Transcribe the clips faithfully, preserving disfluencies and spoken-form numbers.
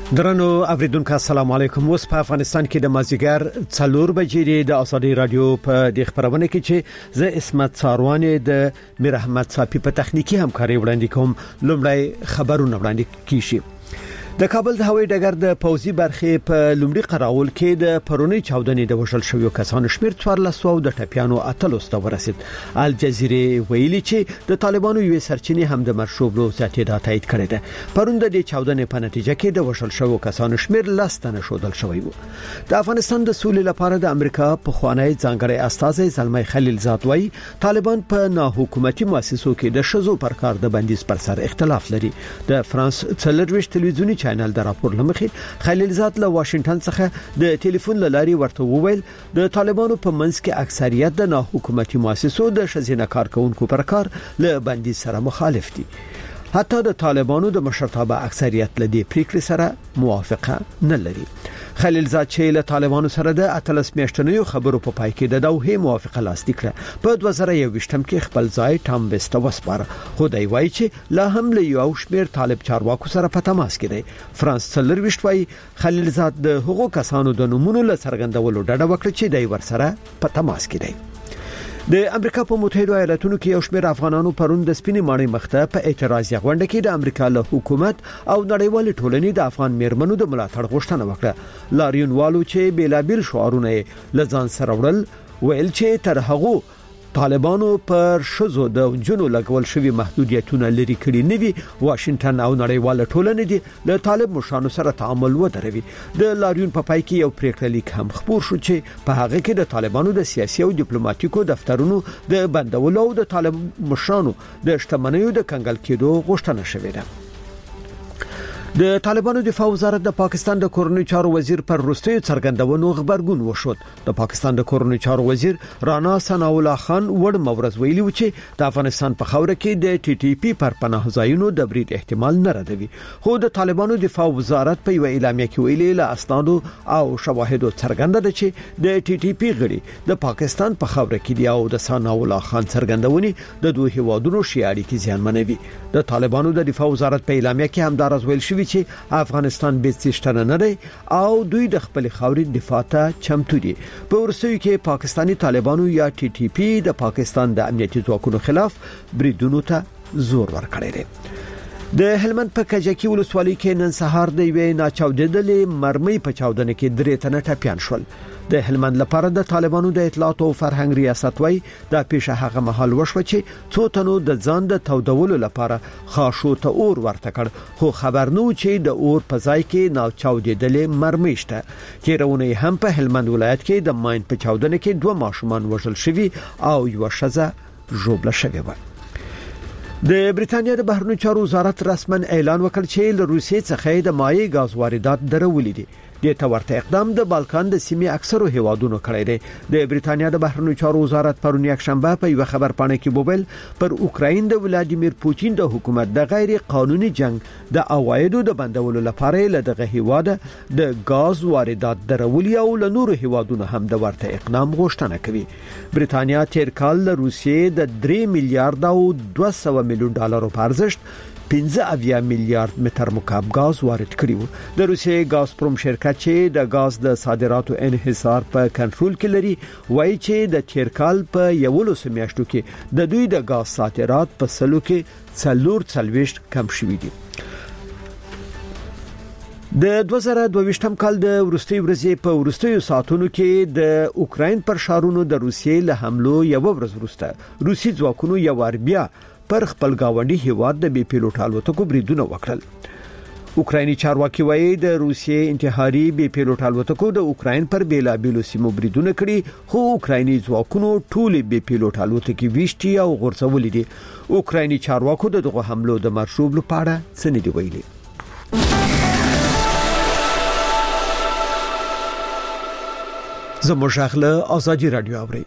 درنو اوریدونکو السلام علیکم. اوس په افغانستان کې د مازیګر څلور بجې د ازادي رادیو په د خبرونه کې چې زه اسمت ساروان د میر احمد صافي په تخنیکی همکاري وړاندې کوم. لومړی خبرونه وړاندې کیږي. د کابل د هوایي ډګر د پوځي برخې په لومړي قراول کې د پرونی چاودنې د وشل شویو کسانو شمیر څوارلس سوه د ټپیانو اتلس ته ورسید. الجزیره ویلي چې د طالبانو یو سرچینې هم د مرشوبلو زیاتې تایید کړې ده. پرون د دې چاودنې په نتیجه کې د وشل شویو کسانو شمیر لس تنه شودل شوی وو. د افغانستان د سولې لپاره د امریکا په خوانی ځانګړی استازی زلمي خلیل زاد وایي طالبان په ناحکومتي مؤسسو کې د شذو پر کار د بندیز پر سر اختلاف لري. د فرانس څلرويشت تلویزیونی چینل د راپور لمخې خلیل زاد له واشنگټن څخه د ټلیفون لاري ورته وویل د طالبانو په منځ کې اکثریت د ناحکومتي مؤسسو د شذینه کارکونکو پر کار له بندیز سره مخالف دي. حتی د طالبانو د مشرتابه اکثریت له دې پریکړې سره موافقه نه لري. خلیل زاد چې له طالبانو سره د اتلس میاشتنیو خبرو په پای کې د دوه موافقه لاسلیک کړه. په دوه زره یو ویشتم کې خپل ځای ټام وست وسپاره. خو دی وایي چې لا هم له یو شمیر طالب چارواکو سره په تماس کې دی. فرانس څلرويشت وایي خلیل زاد د حقوق کسانو د نمونو له څرګندولو ډډه وکړه چې دی ورسره په تماس کې دی. د امریکا په متحده ایالاتونو کې یو شمېر افغانانو پرون د سپینې ماڼۍ مخته په اعتراض غونډه کې د امریکا له حکومت او نړیوال ټولنې د افغان میرمنو د ملاتړ غوښتنه وکړه. لاریون والو چې بیلابل شعارونه لزان سره وړل ویل چې تر هغه طالبانو پر شذو د جنو لګول شوی محدودیتونه لري کړي نه وي واشنگټن او نړیوال ټولنې دي له طالب مشرانو سره تعامل ودروي. د لاریون په پای کې یو پریکړه لیک هم خبر شو چې په هغه کې د طالبانو د سیاسي او ډیپلوماټیکو دفترونو د بندولو او د طالب مشرانو د شتمنیو د کنګل کېدو غوښتنه شوې ده. د طالبانو دفاع وزارت د پاکستان د کورنۍ چارو وزیر پر وروستیو څرګندونو خبرګون وشود. د پاکستان د کورنۍ چارو وزیر رانا ثناء الله خان وړ مورز ویلي و چې د افغانستان په خوره کې د ټي ټي پی پر پناه ځایونو د برید احتمال نه ردوي. خو د طالبانو دفاع وزارت په یو اعلامیه کې ویلي له اسنادو او شواهدو څرګنده ده چې د ټي ټي پی غړي د پاکستان په خوره کې دی او د ثناء الله خان څرګندونې د دوه هیوادونو شي اړیکې زیانمنوي. د طالبانو د دفاع وزارت په اعلامیه کې هم دا راز ویل شوی چې افغانستان به څشتنه نه دی او دوی د خپل خاورې دفاع ته چمتو دي. په ورسوي کې پاکستانی طالبانو یا ټي ټي پی د پاکستان د امنیتي ځواکونو خلاف بریدونو ته زور ورکړی دی. د هلمند په کجکی ولسوالۍ کې نن سهار د یوې ناچاودېدلې مرمۍ په چاودنه کې درې تنه ټپیان شول. د هلمند لپاره د طالبانو د اطلاعات او فرهنګ ریاست وای د پیښه هغه مهال وشو چې څو تنو د ځان د تودولو لپاره خاصو ته اور ورته کړ. خو خبر نو چې د اور په ځای کې ناچاودېدلې مرمۍ شته. تیرونه هم په هلمند ولایت کې د ماین په چاودنه کې دوه ماشومان وژل شوي او یو ښځه ژوبله شوې و. د بریتانیا د بهرنیو چارو وزارت رسمن اعلان وکړ چې له روسیې څخه د مایع غاز واردات درولې دي. د تورته اقدام د بالکان د سیمې اکثرو هیوادونو کړی دی. د بریتانیا د بهرنیو چارو وزارت پرون یک شنبه په یو خبر پاڼه کې بوبل پر اوکراین د ولادیمیر پوتین د حکومت د غیر قانوني جنگ د اوایدو د بندولو لپاره له دغه هیواده د غاز واردات درولي او له نورو هیوادونو هم د ورته اقدام غوښتنه کوي. بریتانیا تیر کال له روسیې د درې میلیارډ او دوه سوه میلیون ډالرو په ارزښت پنځه اویا میلیارډ متر مکعب غاز وارد کړی و. د روسیې غازپروم شرکت چې د غاز د صادراتو انحصار په کنټرول کې لري وایي چې د تیر کال په یولسو میاشتو کې د دوی د غاز صادرات په سلو کې څلور څلويشت کم شوي دي. د دوه زره دوه ویشتم کال د ورستي ورځې په ورستیو ساعتونو کې د اوکراین پر شارونو د روسیې له حملو یو ورځ وروسته روسي ځواکونو یو ور بیا پر خپل گاونډي هیواد د بي پیلوټ الوتکو بریدونه وکړل. اوکرایني چارواکي وایي د روسیې انتحاري بي پیلوټ الوتکو د اوکراین پر بیلابیلو سیمو بریدونه کړي. خو اوکرایني ځواکونو ټول بي پیلوټ الوتکې ویشتي او غورځولې دي. اوکرایني چارواکو دغه حملو د مرشوب لپاره څه نه دی ویلي. زموږ اخله ازادي رادیو اوري.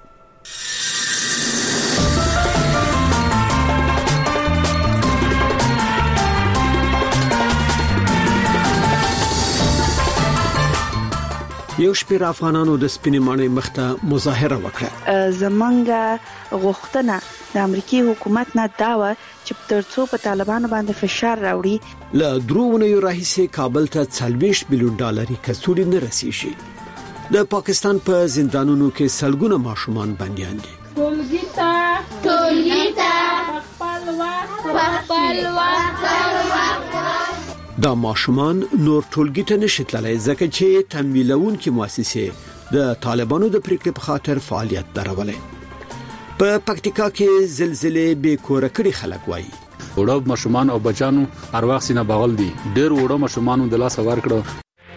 یو شمېر افغانانو د سپینې ماڼۍ مخته مظاهره وکړه. زمونږ غوښتنه د امریکای حکومت نه دا و چې ترڅو په طالبانو باندې فشار راوړي. له درو ونیو راهیسې کابل ته څلوېښت میلیون ډالري کڅوړې نه رسیږي. د پاکستان په زندانونو کې سلګونه ماشومان بنديان دي. ټولګیتا ټولګیتا خپل وخت خپل وخت دا ماشومان نور ټولګي ته نشي تللی ځکه چې تمویلونکو مؤسسې د طالبانو د پریکړې په خاطر فعالیت درولې. په پکتیکا کې زلزلې به کور کړي خلک وایي وړو ماشومان او بچانو ارواح سینه بغل دي. ډېر وړو ماشومان د لاس ور کړو.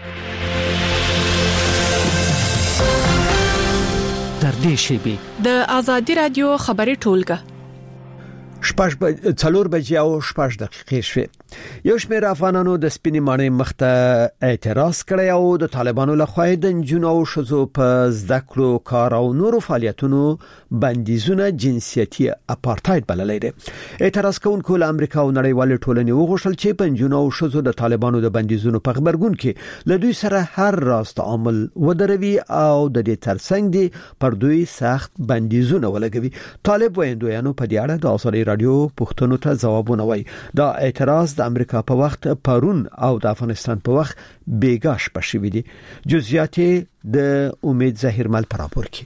تر دې شی د ازادي رادیو خبري ټولګه شپږ بج څلور بجې او شپږ دقیقې شوې. یو شمېر افغانانو د سپینې ماڼۍ مخته اعتراض کړی او د طالبانو لخوا د نجونو او ښځو په زده کړو کار او نورو فعالیتونو بندیزونه جنسیتي اپارټاید بللی دی. اعتراض کوونکو له امریکا او نړیوال ټولنې وغوښتل چې په نجونو او ښځو د طالبانو د بندیزونو په خبرګون کې له دوی سره هر راست عمل ودروي او د دې ترڅنګ دي پر دوی سخت بندیزونه ولګوي. طالب ویندویانو په دې اړه د ازادي رادیو پښتنو ته ځوابونه وایي. دا اعتراض د امریکا په وخت پرون او د افغانستان په وخت بیګاش پښوی دي. جزئیات د امید ظاهر مل پر راپور کې.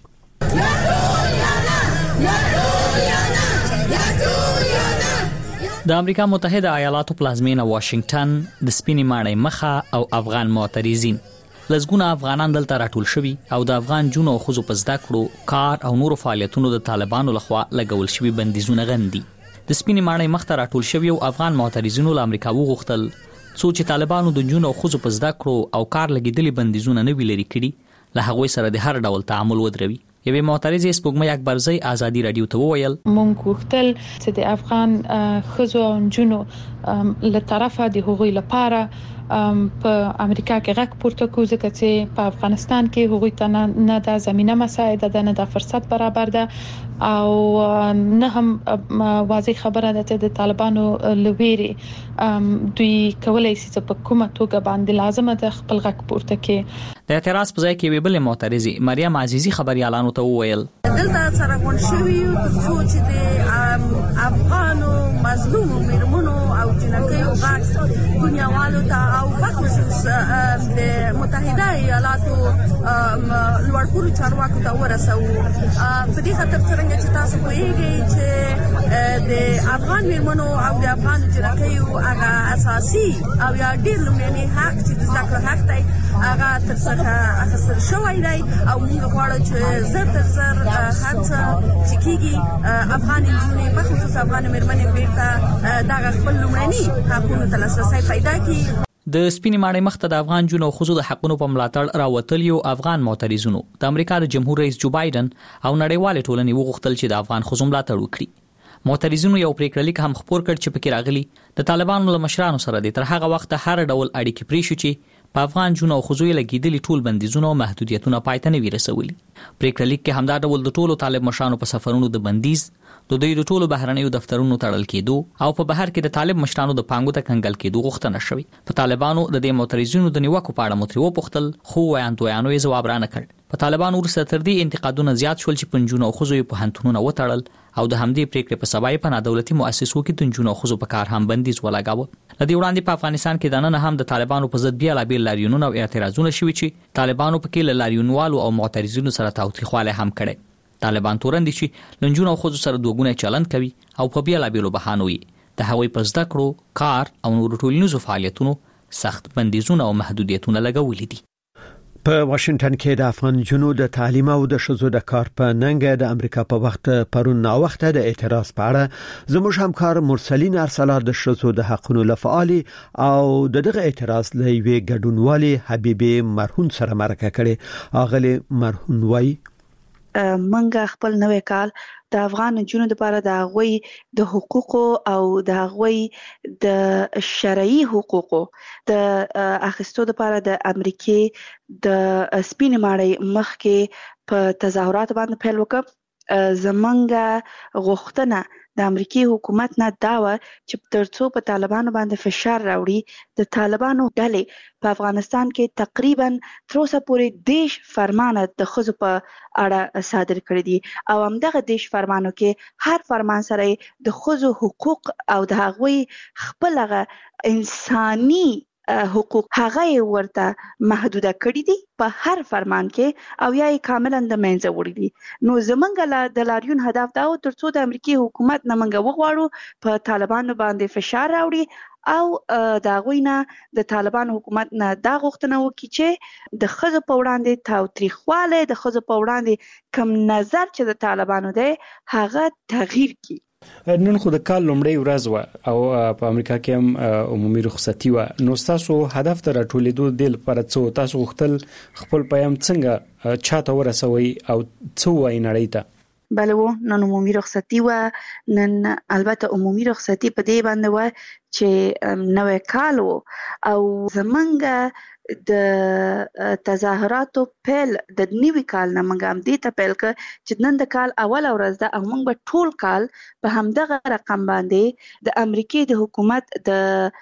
د امریکا متحده ایالاتو پلازمینه واشنگټن د سپینې ماڼۍ مخه او افغان معترضین لزګونه افغانان دلته راټول شوي او د افغان جنونو او ښځو په زده کړو کار او نورو فعالیتونو د طالبانو لخوا لګول شوي بندیزونه غندي. د سپینې ماڼۍ مخته راټول شوي او افغان معترضینو له امریکا وغوښتل څو چې طالبانو د جنونو او ښځو په زده کړو او کار لګیدلي بندیزونه نه وی لري کړي له هغوی سره د هر ډول تعامل ودروي. یوه معترضه سپوږمۍ اکبرزی ازادي رادیو ته وویل مونږ وختل چې د افغان ښځو او جنونو له طرفه د هغوی لپاره په امریکا کې غږ پورته کوو ځکه چې په افغانستان کې هغوی ته نه د زمينه مساعده ده نه د فرصت برابر ده او نه هم واضح خبره ده چې د طالبانو لویري دوی کولای شي چې په کومه توګه باندې لازمه ده خپل غږ پورته کړي. د اعتراض په ځای کې وی بل معترضه مریم عزیزی خبريالانو ته وویل دلته سره غون شوی ترڅو چې د افغانو مظلوم میرمنو او جنکیو غږ دنیاوالو ته او بخصوص د متحده ایالاتو لوړپوړو چارواکو ته ورسو. په دې خاطر څنګه چې تاسو پوهیږئ چې د افغان میرمنو او د افغان جنکیو هغه اساسي او یا ډېر لومړني حق چې د زده کړو حق دی هغه تر څنګه اخیستل شوی دی او موږ غواړو چې زر تر زر هڅه چې کیږي افغان نجونې په خصوص افغان میرمنې بیرته دغه خپل لومړني حقونو ته لاسرسی پیدا کړي. د سپینې ماڼۍ مخته د افغان جنونو او ښځو د حقونو په ملاتړ راوتلیو افغان معترضینو د امریکا د جمهور رئیس جو بایدن او نړیوال ټولنې وغوښتل چې د افغان ښځو ملاتړ وکړي. معترضینو یو پریکړه لیک هم خپور کړ چې پکې راغلي د طالبانو له مشرانو سره د تر هغه وخت هر ډول اړیکې پرې شو چې په افغان جنونو او ښځو یې لګیدلي ټول بندیزونه او محدودیتونه پای ته نه وي رسولي. پریکړه لیک کې همدا ډول د ټولو طالب مشرانو په سفرونو د بندیز د دوی د ټولو بهرنیو دفترونو تړل کېدو او په بهر کې د طالب مشرانو د پانګو ته کنګل کېدو غوښتنه شوې. په طالبانو د دې معترضینو د نیوکو په اړه متری وپوښتل خو ویاندویانو یې ځواب را نه کړ. په طالبانو وروسته تر دې انتقادونه زیات شول چې پنځونه او ښځو په هنتونونه وتړل او د همدې پریکړې په سبا په نادولتي مؤسسو کې د نجونو او ښځو په کار هم بندیز ولګاوه. لدې وړاندې په افغانستان کې د نن هم د طالبانو په ضد بیا لا بیل لاریونونه او اعتراضونه شوي چې طالبانو په کې له لاریونوالو او معترضینو سره تاوتریخوالی هم کړي. طالبان تورن دي چې لنجونو او ښځو سره دوګونه چلند کوي او په بیا لا بیلو بهانو یې د هغوی په زده کړو کار او نورو ټولنیزو فعالیتونو سخت بندیزونه او محدودیتونه لګولي دي. په واشنگټن کې د افغان جنو د تعلیم او د ښځو د کار په ننګ د امریکا په وخت پرون نا وخت د اعتراض په اړه زموږ همکار مرسلین ارسلا د ښځو د حقونو لفعالي او دغه اعتراض لوي ګډونوالي حبيبي مرهون سره مرکه کړي. اغلی مرهون وای منګه خپل نوې کال د افغان جنونو لپاره د غوي د حقوقو او د غوي د شرعي حقوقو د اخیستو لپاره د امریکای د سپینې ماڼۍ مخ کې په تظاهرات باندې پیل وکړ زمونږ غوښتنه د امریکای حکومت نه دا و چې ترڅو په طالبانو باندې فشار راوړي د طالبانو ډلې په افغانستان کې تقریبا تر اوسه پورې دیش فرمانه د خزو په اړه صادر کړی دي او همدغه دیش فرمانو کې هر فرمان سره د خزو حقوق او د هغوی خپلغه انساني حقوق هغه ورته محدوده کړی دي په هر فرمان کې او یا یې کاملا د منځه وړي دي. نو زمونږ د لاریون هدف دا و ترڅو د امریکای حکومت نه موږ وغواړو په طالبانو باندې فشار راوړي او دا غوینه د طالبان حکومت نه دا غوښتنه وکړي چې د خزو په وړاندې تاوتریخواله د خزو په وړاندې کم نظر چې د طالبانو دی هغه تغییر کړي. نن خو د کال لومړی ورځ و او په امریکا کې هم عمومي رخصتي و. نو تاسو هدف تر ټولېدو د لپاره څه تاسو غوښتل خپل پیغام څنګه چاته ورسوي او څه وایي نړۍ ته؟ بله و نن عمومي رخصتي و. نن البته عمومي رخصتي په دې باندې و چې نوې کال و او زمونږ د تظاهراتو پیل د نیوي کال نه موږ هم دې ته پیل کړ چې نن د کال اول ورځ ده او موږ به ټول کال په همدغه رقم باندې د امریکای د حکومت د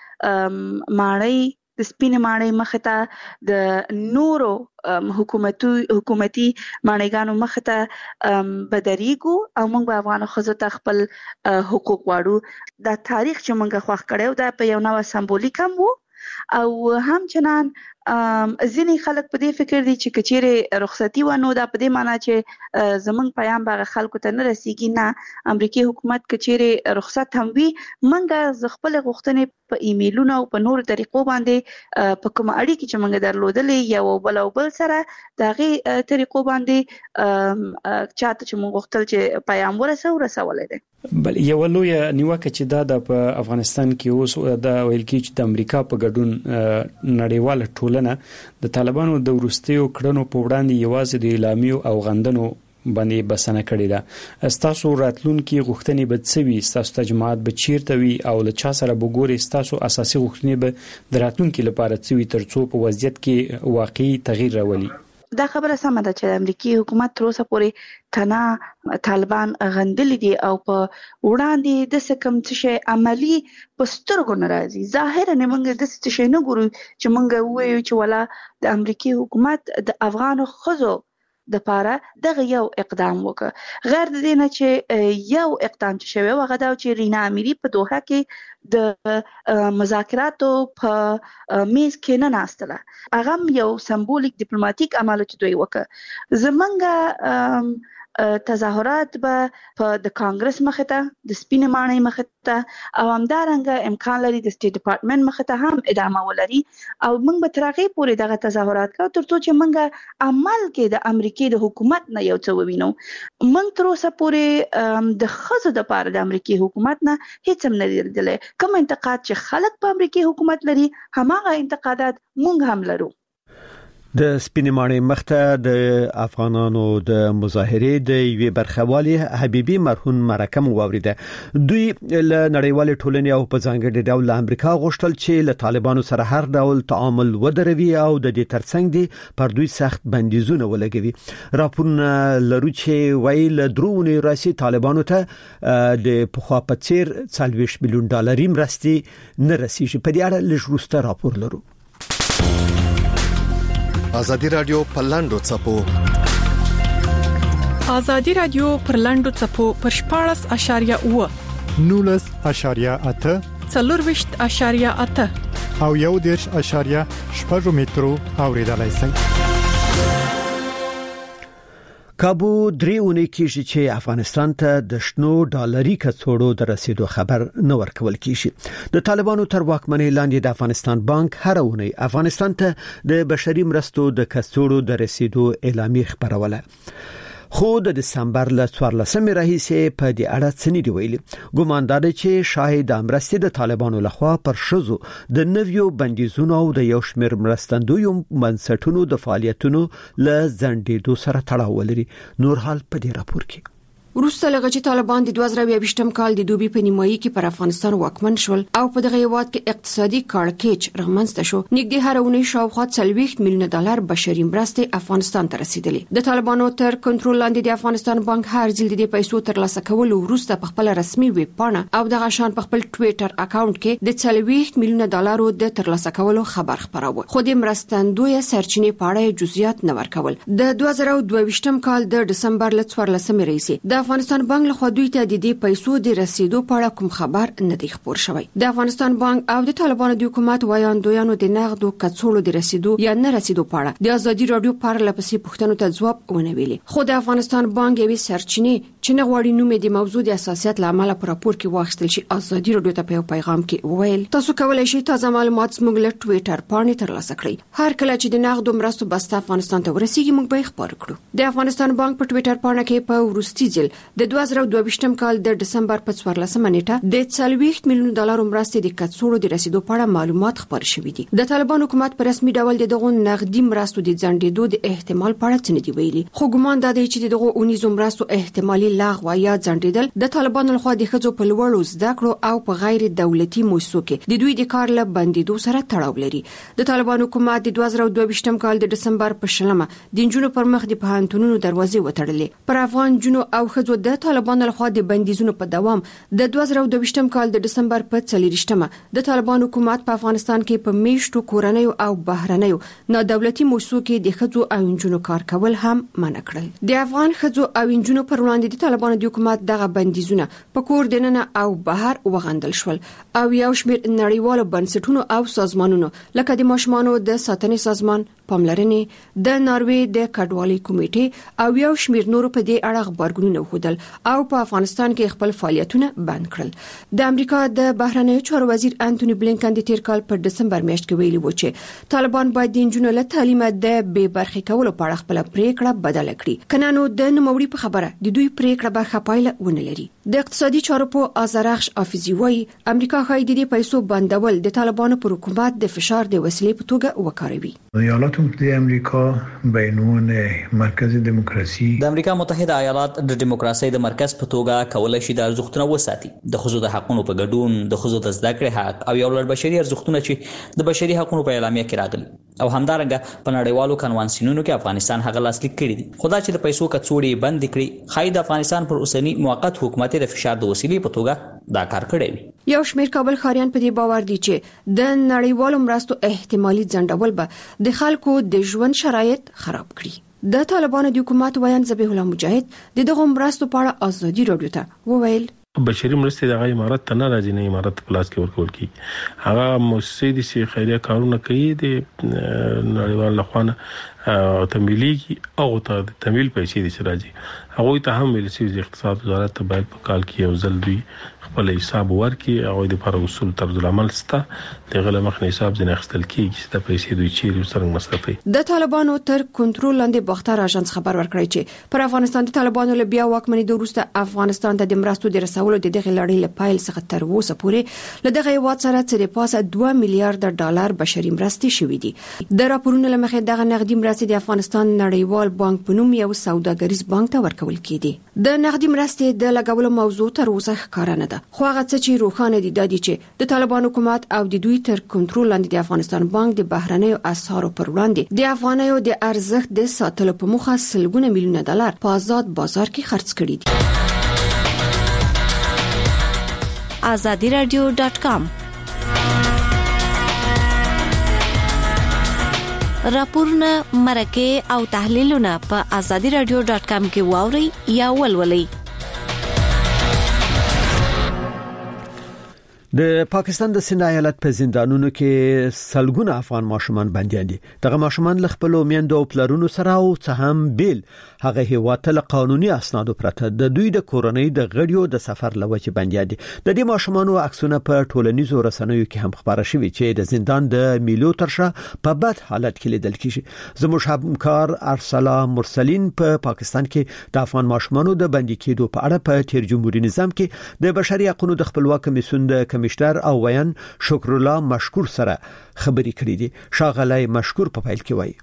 ماڼۍ د سپینې ماڼۍ مخې ته د نورو حکومتي حکومتي ماڼۍ مخې ته بدرېږو او موږ به افغان ښځو ته خپل حقوق غواړو. دا تاریخ چې موږ خوښ کړی دا په یو نوع سمبولیک هم وو او همچنان ځینې خلک په دې فکر دي چې کچېره رخصتي و نو دا په دې معنی چې زمونږ پیغام به خلکو ته نه رسیږي. نه، امریکای حکومت کچېره رخصت هم وي منګه ز خپل غوښتنې په ایمیلونو او په نورو طریقو باندې په کوم اړیکې چې موږ درلودلې یو بل او بل سره دغه طریقو باندې چاته چې موږ غوښتل چې پیغام ورسو رسولې ده. بل یو لوی نیوکه چې دا د افغانستان کې اوس د ویل کې چې د امریکا په ګډون نړیواله ټولنه د طالبانو د ورستیو کړنو په وړاندې یوازې د اعلامیو او غندنو باندې بسنه کړې ده. تاسو راتلونکي غوښتنې به څه وي؟ تاسو تجمعات به چیرته وي او له چا سره به ګوري؟ تاسو اساسي غوښتنې به د راتلونکي لپاره څه وي ترڅو په وضعیت کې واقعي تغییر راولي؟ دا خبره سمه ده چې امریکای حکومت تر اوسه پورې تنا طالبان غندلي دي او په وړاندې د سکم څه عملی په سترګو ناراضي. ظاهرا موږ د څه شي نه ګورو چې موږ وایو چې ولا د امریکای حکومت د افغان خزو د پاره دغه یو اقدام وکړ غیر د دې نه چې یو اقدام چې شوی وغه دا چې رینا امیری په دوحه کې د مذاکراتو په میز کې نه ناستله هغه یو سمبولیک ډیپلوماټیک عمل چې دوی وکړ. زمونږ تظاهرات به په د کانګرس مخې ته د سپینې ماڼۍ مخې ته او همدارنګه امکان لري د سټیټ ډپارټمنټ مخې ته هم ادامه ولري او موږ به تر هغې پورې دغه تظاهرات کوو تر څو چې موږ عمل کې د امریکای د حکومت نه یو څه ووینو. موږ تر اوسه پورې د ښځو دپاره د امریکای حکومت نه هیڅ هم نه دی لیدلی. کوم انتقاد چې خلک په امریکای حکومت لري هماغه انتقادات موږ هم لرو. د سپینې ماڼۍ مخته د افغانانو د مظاهرې د یوې برخوالي حبيبي مرهون مرکه واوریده. دوی له نړیوال ټولنې او په ځانګړي ډول امریکا غوښتل چې له طالبانو سره هر ډول تعامل ودروي او د دې ترڅنګ دي پر دوی سخت بندیزونه ولګوي. راپورونه لرو چې ویل درونه راسي طالبانو ته د پخوا په څیر څلوېښت میلیون ډالر مرستي نه رسیږي. په دې اړه لږ وروسته راپور لرو. ازادي رادیو پرلاندو چپو ازادي رادیو پرلاندو چپو پر شپاړس اشاریه و نولس اشاریه اته څلورويشت اشاریه اته او یو دیرش اشاریه شپږ مترو اوریدلای شئ. کابو دریونه کیږي چې افغانستان ته د شنو ډالري کڅوړو د رسیدو خبر نه ورکول کیږي. د طالبانو تر واکمنۍ لاندې د افغانستان بانک هر اونۍ افغانستان ته د بشري مرستو د کڅوړو د رسیدو اعلامیه خبروله. خو د دسمبر ل څوارلسمې راهیسې په دې اړه څه نه دی ویلي. ګومان دا دی چې شاهد امرستي د طالبانو لخوا پر شذو د نویو بندیزونو او د یو شمېر مرستندویو منځټونو د فعالیتونو ل ځنډېدو سره تړاو لري. نور حال په دې راپور کې وروسته لغه چې طالبان د دوه زره یوویشتم کال د دوبي په نیمایي کې پر افغانستان واکمن شول او په دغه هیواد کې اقتصادي کړکېچ رغمنځته شو، نږدې هر اونۍ شاوخوا څلوېښت میلیونه ډالر بشري مرستې افغانستان ته رسیدلې. د طالبانو تر کنټرول لاندې د افغانستان بانک هر ځل د پیسو ترلاسه کولو وروسته په خپل رسمي ویب پاڼه او دغه شان په خپل ټوئیټر اکاونټ کې د څلوېښت میلیونه ډالرو د ترلاسه کولو خبر خپراوه، خو د مرستندوی سرچینې په اړه جزئیات نه ورکول. د دوه زره دوه ویشتم کال د ډسمبر ل څوارلسمې راځي د افغانستان بانک له خوا دوی ته د دې پیسو د رسیدو په اړه کوم خبر نه دی خبر شوی. د افغانستان بانک او د طالبانو د حکومت وایاندویانو د نغدو کڅوړو د رسیدو یا نه رسیدو په اړه د ازادي رادیو پر لپسې پوښتنو ته ځواب ونه ویلي، خو د افغانستان بانک یوې سرچینې چې نه غواړي نوم د موضوع د اساسیت لامل پر راپور کې واخیستل شي ازادي رادیو ته په پیغام کې وویل تاسو کولای شئ تازه معلومات زموږ له ټوئیټر پاڼې ترلاسه کړئ. هر کله چې د نغدو مرستو بسته افغانستان ته ورسیږي موږ به خبر کړو. د افغانستان بانک په ټوئیټر پاڼه کې په ورستي ځل د دوه زره دوه ویشتم کال د ډسمبر په څوارلسمه نیټه د څلوېښت میلیونه ډالر مرستې د کڅوړو د رسیدو په اړه معلومات خبر شوي دي. د طالبان حکومت په رسمي ډول دغه نغدي مرستو د ځنډېدو د احتمال په اړه څه نه دی ویلي، خو ګومان دا دی چې دغه اونیزو مرستو احتمالي لغوه یا ځنډېدل د طالبانو لخوا د ښځو په لوړو زده کړو او په غیر دولتي مؤسسو کې د دوی د کار له بندیدو سره تړاو لري. د طالبان حکومت د دوه زره دوه ویشتم کال د ډسمبر په شلمه د جنونو پر مخ د پوهنتونونو دروازې وتړلې. پر افغان جنو او ښځو د طالبانو لخوا د بندیزونو په دوام د دوه زره دوه ویشتم کال د ډسمبر په څلوېښتمه د طالبان حکومت په افغانستان کې په میشتو کورنیو او بهرنیو نادولتي مؤسسو کې د ښځو او جنونو کار کول هم منع کړل. د افغان ښځو او جنونو پر وړاندې د طالبانو د حکومت دغه بندیزونه په کور دننه او بهر وغندل شول او یو شمېر نړیوالو بنسټونو او سازمانونو لکه د ماشومانو د ساتنې سازمان، پاملرنې، د ناروې د کډوالۍ کمیټې او یو شمېر نورو په دې اړه خبرګونونه وښودل او په افغانستان کې خپل فعالیتونه بند کړل. د امریکا د بهرنیو چارو وزیر انټونی بلینکن د تیر کال په ډسمبر میاشت کې ویلي و چې طالبان باید د نجونو له تعلیمه د بې برخې کولو په اړه خپل پریکړه بدله کړي، کنه نو د نوموړي په خبره د دوی پریکړه به ښه پایله ونه لري. د اقتصادي چارو په آزرخش حافظي وایي امریکا ښایي د دې پیسو بندول د طالبانو پر حکومت د فشار د وسیلې په توګه وکاروي. ایالات متحده امریکا به عنوان مرکز دموکراسي د امریکا متحده ایالات د دیموکراسي د مرکز په توګه کولای شي د ارزښتونو وساتي، د ښځو د حقوقو په ګډون، د ښځو د زده کړې حق او یو لړ بشري ارزښتونه چې د بشري حقوقو په اعلامیه کې راغلي او همدارنګه په نړیوالو کنوانسیونونو کې افغانستان هغه لاسلیک کړی دي. خو دا چې د پیسو کڅوړې بند کړي خای د افغانستان پر اوسنی موقت حکومت د فشار د وسیلې په توګه دا کار کړی وي. یو شمېر کابل ښاریان په دې باور دي چې د نړیوالو مرستو احتمالي ځنډول به د خلکو د ژوند شرایط خراب کړي. د طالبانو د حکومت ویان ذبیح الله مجاهد د دغه مرستو په اړه ازادي رادیو ته وویل بشري مرستې د غي امارات ته نه راځي، نه امارات په لاس کې ورکول کی. هغه مؤسسې د سي خیریه کارونه کوي د نړیوال لخوانه او تمویلي او ته د تمویل پیسې د راځي. هغه ته هم ویل شي د اقتصاد وزارت ته باید په کال کې یو ځل دوی خپل حساب ورکړي او د پر اصول طرز العمل ستا د غل مخنی حساب ځنه خپل کیږي چې د پیسې دوی چیرې سره مصرفي. د طالبانو تر کنټرول لاندې باختر اژانس خبر ورکړی چې پر افغانستان د طالبانو له بیا واکمنۍ د وروسته افغانستان ته د مرستو د رسولو د دغه لړۍ له پایل څخه تر اوسه پورې له دغه هیواد سره څه د پاسه دوه میلیارډ ډالر بشري مرستې شوې دي. د راپورونو لمخې دغه نغدي مرستې د افغانستان نړیوال بانک په نوم یو سوداګریز بانک ته ورکول کیدي. د نغدي مرستې د لګولو موضوع تر اوسه ښکاره نه ده، خو هغه څه چې روښانه دي د دې چې د طالبان حکومت او د دوی تر کنټرول لاندې د افغانستان بانک د بهرنیو اسعارو پر وړاندې د افغانیو د ارزښت د ساتلو په موخه سلګونه میلیونه ډالر په آزاد بازار کې خرڅ کړي دي. azadi radio dot com راپورونه مرکه او تحلیلونه په azadi radio dot com کې واوري یا ولولئ. د پاکستان د سند ایالت په زندانونو کې سلګونه افغان ماشومان بنديان دي. دغه ماشومان له خپل میندو او پلرونو سره او څه هم بیل هغه هیواد ته قانوني اسناد پرته د دوی د کورنۍ د غړیو د سفر لوجه بنديان دي. د دې ماشومانو عکسونه په ټولنیزو رسنیو کې هم خبره شوې چې د زندان د میلو ترشا په بد حالت کې لیدل کیږي. زموږ همکار ارسلا مرسلین په پا پاکستان کې د افغان ماشومانو د بندي کېدو په اړه په تیر جمهوریت نظام کې د بشري حقوقو د خپلواک کمیسیون د کمشنر او ویان شکر الله مشکور سره خبري کړې دي. شاغلای مشکور په فایل کې وایي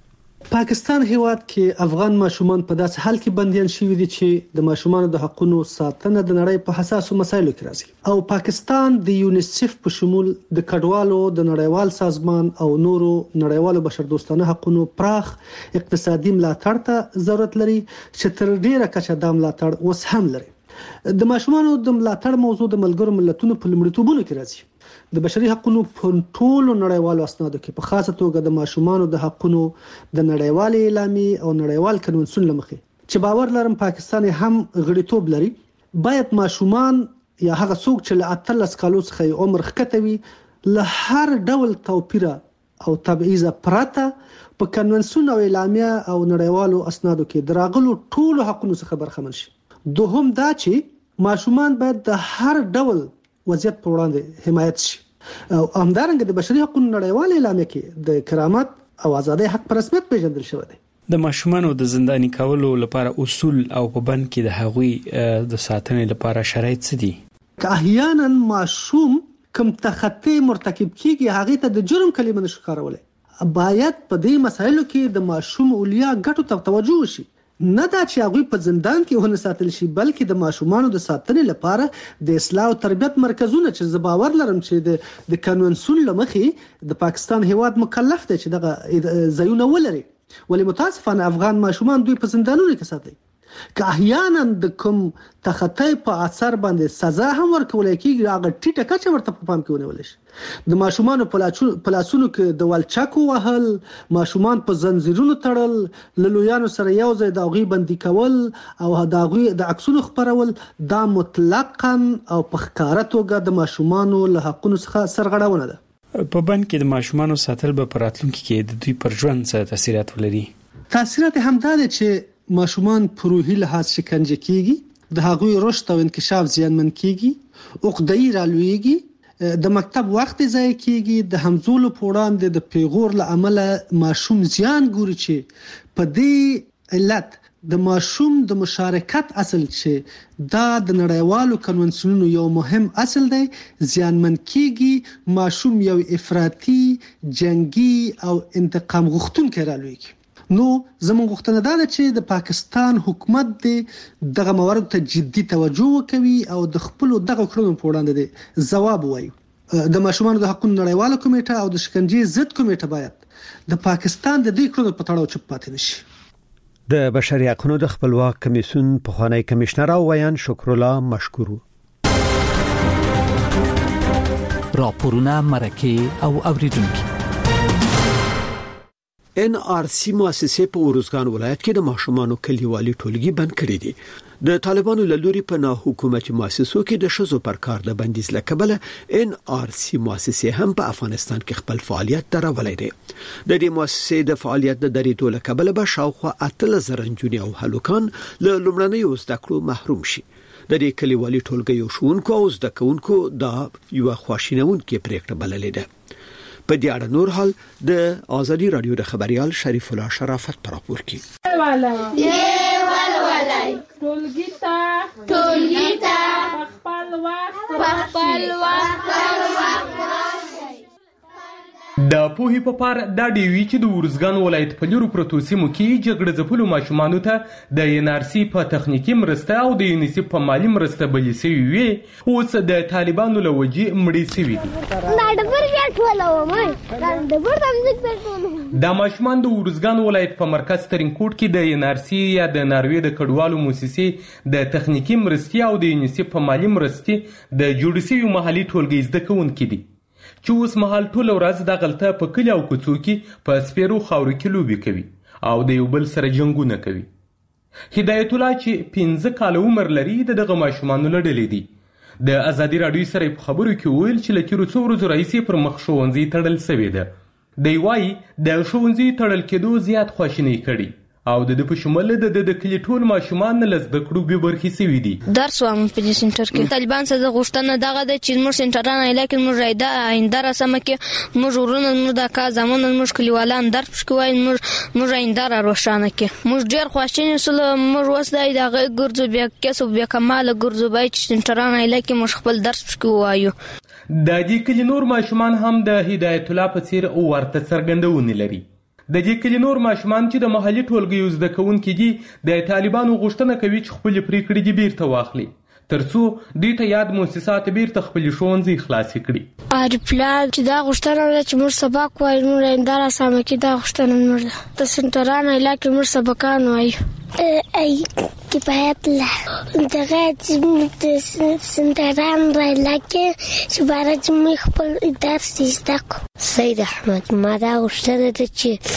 پاکستان هیواد کې افغان ماشومان په داسې حال کې بنديان شوي دي چې د ماشومانو د حقوقو ساتنه د نړۍ په حساسو مسایلو کې راځي او پاکستان د یونیسف په شمول د کډوالو د نړیوال سازمان او نورو نړیوالو بشردوستانه حقوقو پراخ اقتصادي ملاتړ ته ضرورت لري چې تر ډیره کچه د ملاتړ اوس هم لري د ماشومانو د ملاتړ موضوع د ملګرو ملتونو په لومړیتوبونو کې راځي د بشري حقوقو په ټولو نړیوالو اسنادو کې په خاصه توګه د ماشومانو د حقوقو د نړیوال اعلامیه او نړیوال کنونسیون لمخې چې باور لرم پاکستان هم غړیتوب لري باید ماشومان یا هغه څوک چې له اتلس کالو څخه عمر ښکته وي له هر ډول توپیر او تبعیض پرته په کنونسیون او اعلامیه او نړیوالو اسنادو کې دراغلو ټولو حقوقو څخه برخمن شي دوهم دا چې ماشومان باید د هر ډول وضعیت په وړاندې حمایت شي او همدارنګه د بشري حقوقو نړیوال اعلامیه کې د کرامت او ازادۍ حق په رسمیت پیژندل شوی دی د ماشومانو د زنداني کولو لپاره اصول او په بند کې د هغوی د ساتنې لپاره شرایط څه دي که احیانا ماشوم کوم تخطي مرتکب کیږي هغه ته د جرم کلمه نشو کارولای باید په دې مسایلو کې د ماشوم اولیا ګټو ته توجه وشي نه دا چې هغه په زندان کې ونه ساتل شي بلکې د ماشومانو د ساتنې لپاره د اصلاح او تربیت مرکزونه چې زباور لرم چې د د قانونسون لمخې د پاکستان هیواد مکلف دی چې دغه ځایونه ولري ولی متاسفانه افغان ماشومان دوی په زندانونو کې ساتي که احیانا د کوم تخطی په اثر باندې سزا هم ورکول کېږي هغه ټیټه کچه ورته په پام کې ونیول شي د ماشومان په لاسونو کې د والچاکو وهل ماشومان په زنجیرونو تړل لویانو سره یو ځای د غوي بندي کول او د غوي د عکسونو خبرول دا مطلقاً او په ښکاره توګه د ماشومان له حقوقو څخه سرغړونه ده په بند کې د ماشومان ساتل به په راتلونکي کې د دوی پر ژوند څه تاثیرات ولري تاثیرات هم دا دي چې ماشومان په روحي لحاظ شکنجه کیږي د هغوی رشد او انکشاف زیانمن کیږي عقده‌ای رالویږي د مکتب وخت ضایع کیږي د همزولو په وړاندې د پیغور له امله ماشوم زیان ګوري چې په دې علت د ماشوم د مشارکت اصل چې دا د نړیوالو کنونسیونونو یو مهم اصل دی زیانمن کیږي ماشوم یو افراطي جنگي او انتقام غوښتونکی رالویږي نو زموږ غوښتنه ده چې د پاکستان حکومت دغه موارد ته جدي توجه وکوي او د خپل دغه کړنو په وړاندې ځواب وایي د ماشومانو د حقوقو نړیواله کمیټه او د شکنجې ضد کمیټه باید د پاکستان د دې کړنو په تړاو چوپ پاتې نشي د بشري حقوقو د خپلواک کمیسیون پخوانی کمشنر او ویان شکر الله مشکورو راپورونه مرکه او اوریدونکو ان آر سی مؤسسه په اورزګان ولایت کې د ماشومانو کلیوالي ټولګي بند کړی دي د طالبانو له لوري په نه حکومتي مؤسسو کې د شذو پر کار د بندیز لکبله ان آر سی مؤسسه هم په افغانستان کې خپل فعالیت درولای دي د دې مؤسسې د فعالیت د درېدو لکبله به شاوخوا اتل زرنجونی او هلوکان له لومړنیو زده کړو محروم شي د دې کلیوالي ټولګي شونکو او زده کوونکو د یو خواشینون کې پریکړه بللې ده په دې اړه نور حال د آزادي رادیو د خبريال شریف الله شرافت پر راپور کې ولای ولای ټولګی تا ټولګی تا خپل وخت خپل وخت د پوهې په پار دا دی وی چې د ورزګان ولایت په لورو پروتو سیمو کې جګړه ځپلو ماشومانو ته د ان آر سی په تخنیکی مرسته او د یونیسف په مالی مرسته بلې سوي وي اوس د طالبانو له وجې مړې سوي دي دا ماشومان د ورزګان ولایت په مرکز ترینکوټ کې د ان آر سی یا د ناروې د کډوالو موسسې د تخنیکی مرستې او د یونیسف په مالی مرستې د جوړ شوي محلي ټولګي زده کوونکي دي چې اوس مهال ټول ورځ د غلطه په کلی او کوڅو کې په سپیرو خاورو کې لوبي کوي او د یو بل سره جنگونه کوي هدایت الله چې پنځه کال عمر لري دغه ماشومان لړلې دي د ازادي رادیو سره په خبرو کې ویل چې لکه څو ورځې راځي پر مخ شوونځي تړل شوی ده دی وايي د شوونځي تړل کېدو زیات خواشینی کړي او د په شمول د د کلی ټول ماشومان له زده کړو به برخې سوي دي درس وایم په دې سنټر کې طالبان څخه غوښتنه دغه د چې موږ سنټرانه علاقې موږ راځي آینده رسمه کې موږ ورونه موږ د کا زمون موږ کلیوالان درس کوي موږ موږ آینده را روښانه کې موږ ډیر خوشاله سول موږ وسدای دغه ګرځو بیا کسب بیا کمال ګرځو بای چې سنټرانه علاقې موږ خپل درس کوو د دې کلی نور ماشومان هم د هدایت الله په څیر ورته څرګندونه لري د دې کلي نور ماشومان چې د محلي ټولګیو زده کوونکي دي د طالبانو غوښتنه کوي چې خپلې پرېکړې دې بیرته واخلي ترڅو دوی ته یاد مؤسسات بیرته خپلې ښوونځي خلاصې کړي. ارپلان چې دا غوښتنه ده چې موږ سبق وایو نو آینده راسمه کې دا غوښتنه موږ ده د سنټرانو علاقې موږ سبقان وایو ای کفایت له دغه د سنټران علاقې چې باره چې موږ خپل درس زده کړو. سید احمد ما دا غوښتنه ده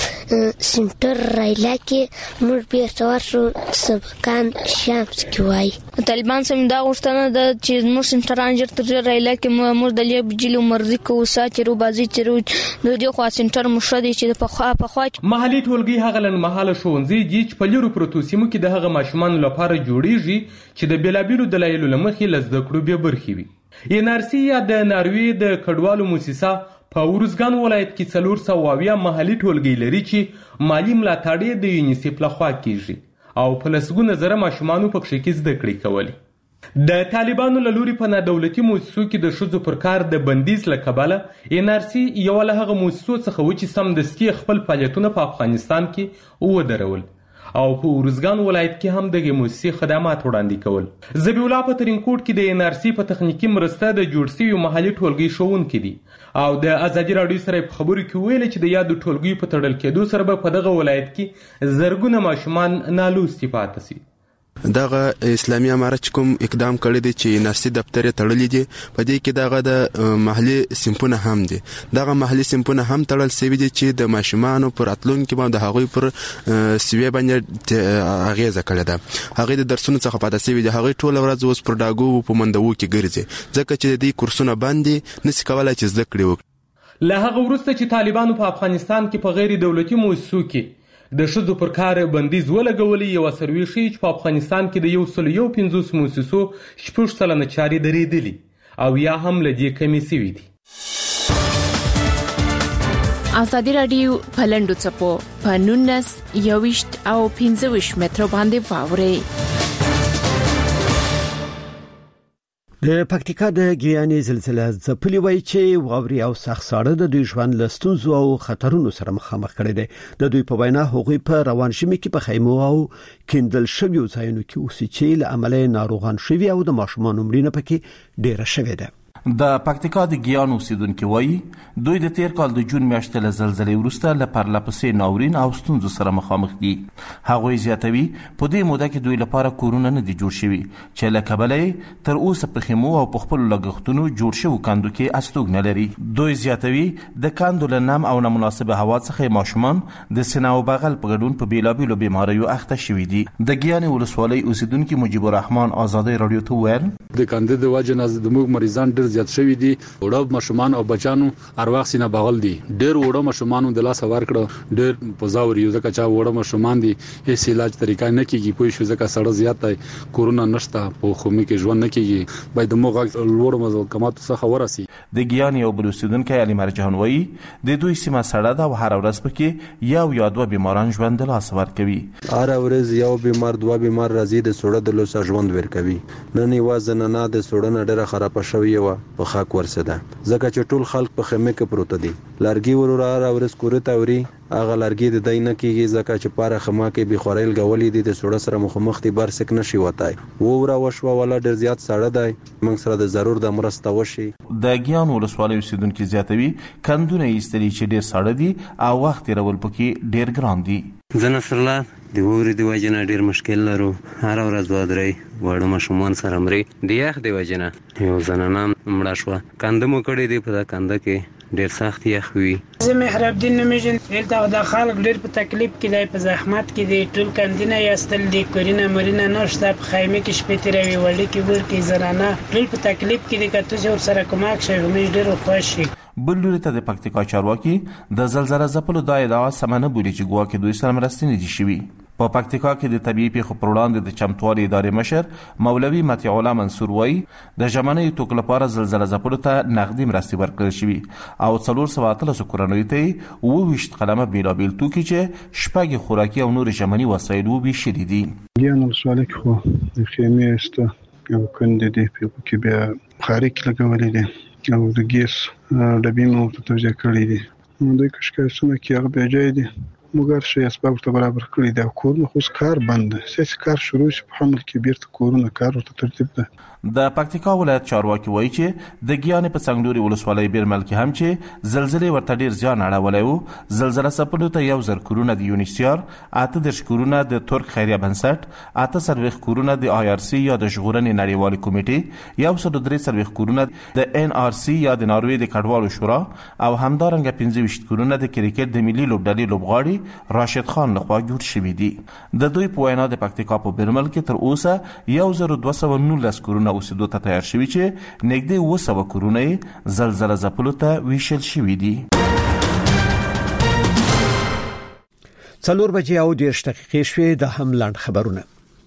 چې سنټر علاقې موږ بیرته ورشو سبقان شامس کې وایو. طالبان سم دا غوښتنه ده چې موږ سنټران ژر تر ژره علاقې موږ د لیب جلو مرزي کوو ساترو بازي چرو د دې خوا سنټر مشدي چې په خوا په خوا محلي ټولګي هغه لن محاله ښوونځي دي چې په لرو پروتو سیمو کې د هغه ماشومان لپاره جوړیږي چې د بیلابیلو دلایلو لمخې لزده کړو به برخي وي. ان ار سی یا د ناروی د کډوالو موسسه په ورزګان ولایت کې څلور سوه اویا محلي ټولګي لري چې مالی ملاتړ د یونیسف لخوا کیږي او په لسګونه زره ماشومان په کې کې زده کړې کوي. د طالبانو له لوري په نادولتي موسسو کې د ښځو پر کار د بندیز له کبله ان ار سی یو له هغه موسسو څخه و چې سمدستي خپل فعالیتونه په افغانستان کې ودرول او په ورزګان ولایت کې هم دغه موسسې خدمات وړاندې کول. ذبیح الله په ترینکوټ کې د ان ار سی په تخنیکی مرسته د جوړ شوي محلي ټولګي ښوونکي دي او د ازادي راډیو سره په خبرو کې ویل چې د یادو ټولګیو په تړل کېدو سره به په دغه ولایت کې زرګونه ماشومان نالوستي پاتې شي. دغه اسلامي امارت کوم اقدام کړی دی چې نرسي دفتر تړلې دي په دې کې دغه د محلي سمپونه هم دي دغه محلي سمپونه هم تړل شوی دي چې د ماشومانو پر اتلونکو باندې هغوی پر سوي باندې اغیزه کړې ده. هغه د درسونو څخه پاتې شوی دي هغه ټول ورځ اوس پر داګو په مندوو کې ګرځي ځکه چې د دې کورسونه باندې نس کولای چې زده کړي وکړي. له هغه وروسته چې طالبانو په افغانستان کې په غیر دولتي موسسو کې د ښځو پر کار بندیز ولګولي یو سروې ښیي چې په افغانستان کې د یو سل یو پنځوس موسسو شپږ سلنه چارې درېدلي او یا هم له دې کمې شوي دي. ازادي راډیو په لنډو څپو په نولس یوویشت او پنځه ویشت مترو باندې واورئ. د پکتیکا د ګیانې زلزلې ځپلې وای چې واوري او سخت ساړه د دوی ژوند لستونزو او خطرونو سره مخامخ کړي دي. د دوی په وینا هغوی په روان شمه کې په خیمو او کیندل شوی ځایونو کې اوسې چې له عمله ناروغان شوی او د ماشومان عمرونه پکې ډیره شوی ده. د پکتیکا د ګیان اوسیدونکو وایي دوی د تیر کال د جون میاشتې له زلزلې وروسته له پرلپسې ناورین او ستونزو سره مخامخ دي. هغوی زیاتوي په دې موده کې دوی لپاره کورونه نه دي جوړ شوي چې له کبله تر اوسه په خیمو او په خپل لګښتونو جوړ شوی کاندو کې استوګ نه لري. دوی زیاتوي د کاندو له نم او نامناسبه هوا څخه ماشومان د سینه او بغل په ګډون په بیلابیلو بیماریو اخته شوي دي. د ګیان ولسوالۍ اوسیدونکو مجيب الرحمن آزادي رادیو ته ویل د کاندید د وجه د موږ مریضان ډیر زیات شوی دي وړو ماشومان او بچانو ارواح سینه بغل دي ډیر وړو ماشومان د لاس ور کړ ډیر پوزاوري ځکه چې وړو ماشومان دي هیڅ علاج طریقه نه کیږي پوه شو ځکه سړی زیات دی کورونا نشته په خومي کې ژوند نه کیږي باید موږ لوړ مزل کمات څخه ورسي. د ګیان یو بلوسیدونکو علي مرجان وایي د دوی سیمه سړه ده او هر ورځ پکې یو یا دوه بیماران ژوند د لاس ور کوي. هر ورځ یو بیمار دوه بیمار راځي د سړه د لوس ژوند ور کوي. نن یوازې نه د سړه نه ډیره خراب شوی و په خاک ورسده ځکه چې ټول خلک په خیمه کې پروت دي. لارګي ورور را ورس کورته اوري هغه لارګي د دای نه کیږي ځکه چې پاره خما کې به خورایل غولې دي د سړه سره مخمخ دي بار سک نشي وتاي ووره وشو ولا ډیر زیات سړه دی موږ سره د ضرور د مرسته وشي. د ګیان ولسوالۍ اوسیدونکو زیاتوي کندونه ایستلي چې ډیر سړه دي او وخت رول پکې ډیر ګران دي. زنه سره د ووري د وجنه ډیر مشکل لرو هر ورځ وادرې وړو ماشومان سره مري د یخ د وجنه یو زنانه مړه شو کندمو کړي دی په کنده کې ډیر سخت یخ وي. زه محراب الدین نمیجن دلته د خلک ډیر په تکلیف کې دی په زحمت کې دی ټول کندینه یاستل دی کورینه مرینه نشته په خیمه کې شپې تیروي وړي کې ور کې زنانه ټول په تکلیف کې دی کته چې سره کومک شي موږ ډیر خوشي. بل لوري ته د پکتیکا چارواکي د زلزلې ځپلو د ادعا سمنه بولي چې ګواکې دوی سره مرستې نه دي شوي. په پکتیکا کې د طبيعي پیښو پر وړاندې د چمتوالي ادارې مشر مولوي مطیع الله منصور وایي د ژمنې توک لپاره زلزلې ځپلو ته نقدي مرستې ورکړل شوي او څلور سوه اتلس کورنیو ته اووه ویشت قلمه بیلابیل توکي چې شپږ خوراکي او نور ژمني وسایل وویشلي دي. ګیان ولسوالۍ کې خو د خیمې ایسته یو کندې دی په کې بیا خارق لګولې دي او د ګیس ډبې مو ته توزیع کړې دي. دوی کشکاسونه کې هغه بیا جای دي موږ شي اسباب ته برابر کړی دا کورونه خو کار بند سیس کار شروع شي په حمل کې بیرته کورونه کار ورته ترتیب ده. د پکتیکا ولایت چارواکي وایي چې د ګیانې په څنګلوري ولسوالۍ بیرمل کې هم چې زلزلې ورته ډیر زیان اړولی و. زلزله ځپلو ته یو زر کورونه د یونیسیار، اته دېرش کورونه د ترک خیریه بنسټ، اته څلوېښت کورونه د آی آر سی یا د ژغورنې نړیوالې کمیټې، یو سل درې څلوېښت کورونه د ان آر سی یا د ناروې د کډوالو شورا او همدارنګه پنځه ویشت کورونه د کرکټ د ملي لوبډلې لوبغاړي راشد خان لخوا جوړ شوي دي. د دوی په وینا د پکتیکا په بیرمل کې تر اوسه یو زر دوه سوه نولس کورونه اوسېدو ته تیار شوي چې نږدې اووه سوه کورونه یې زلزله ځپلو ته ویشل شوي دي. څلور بجې او دېرش دقیقې شوې. د هم لنډ خبرونه.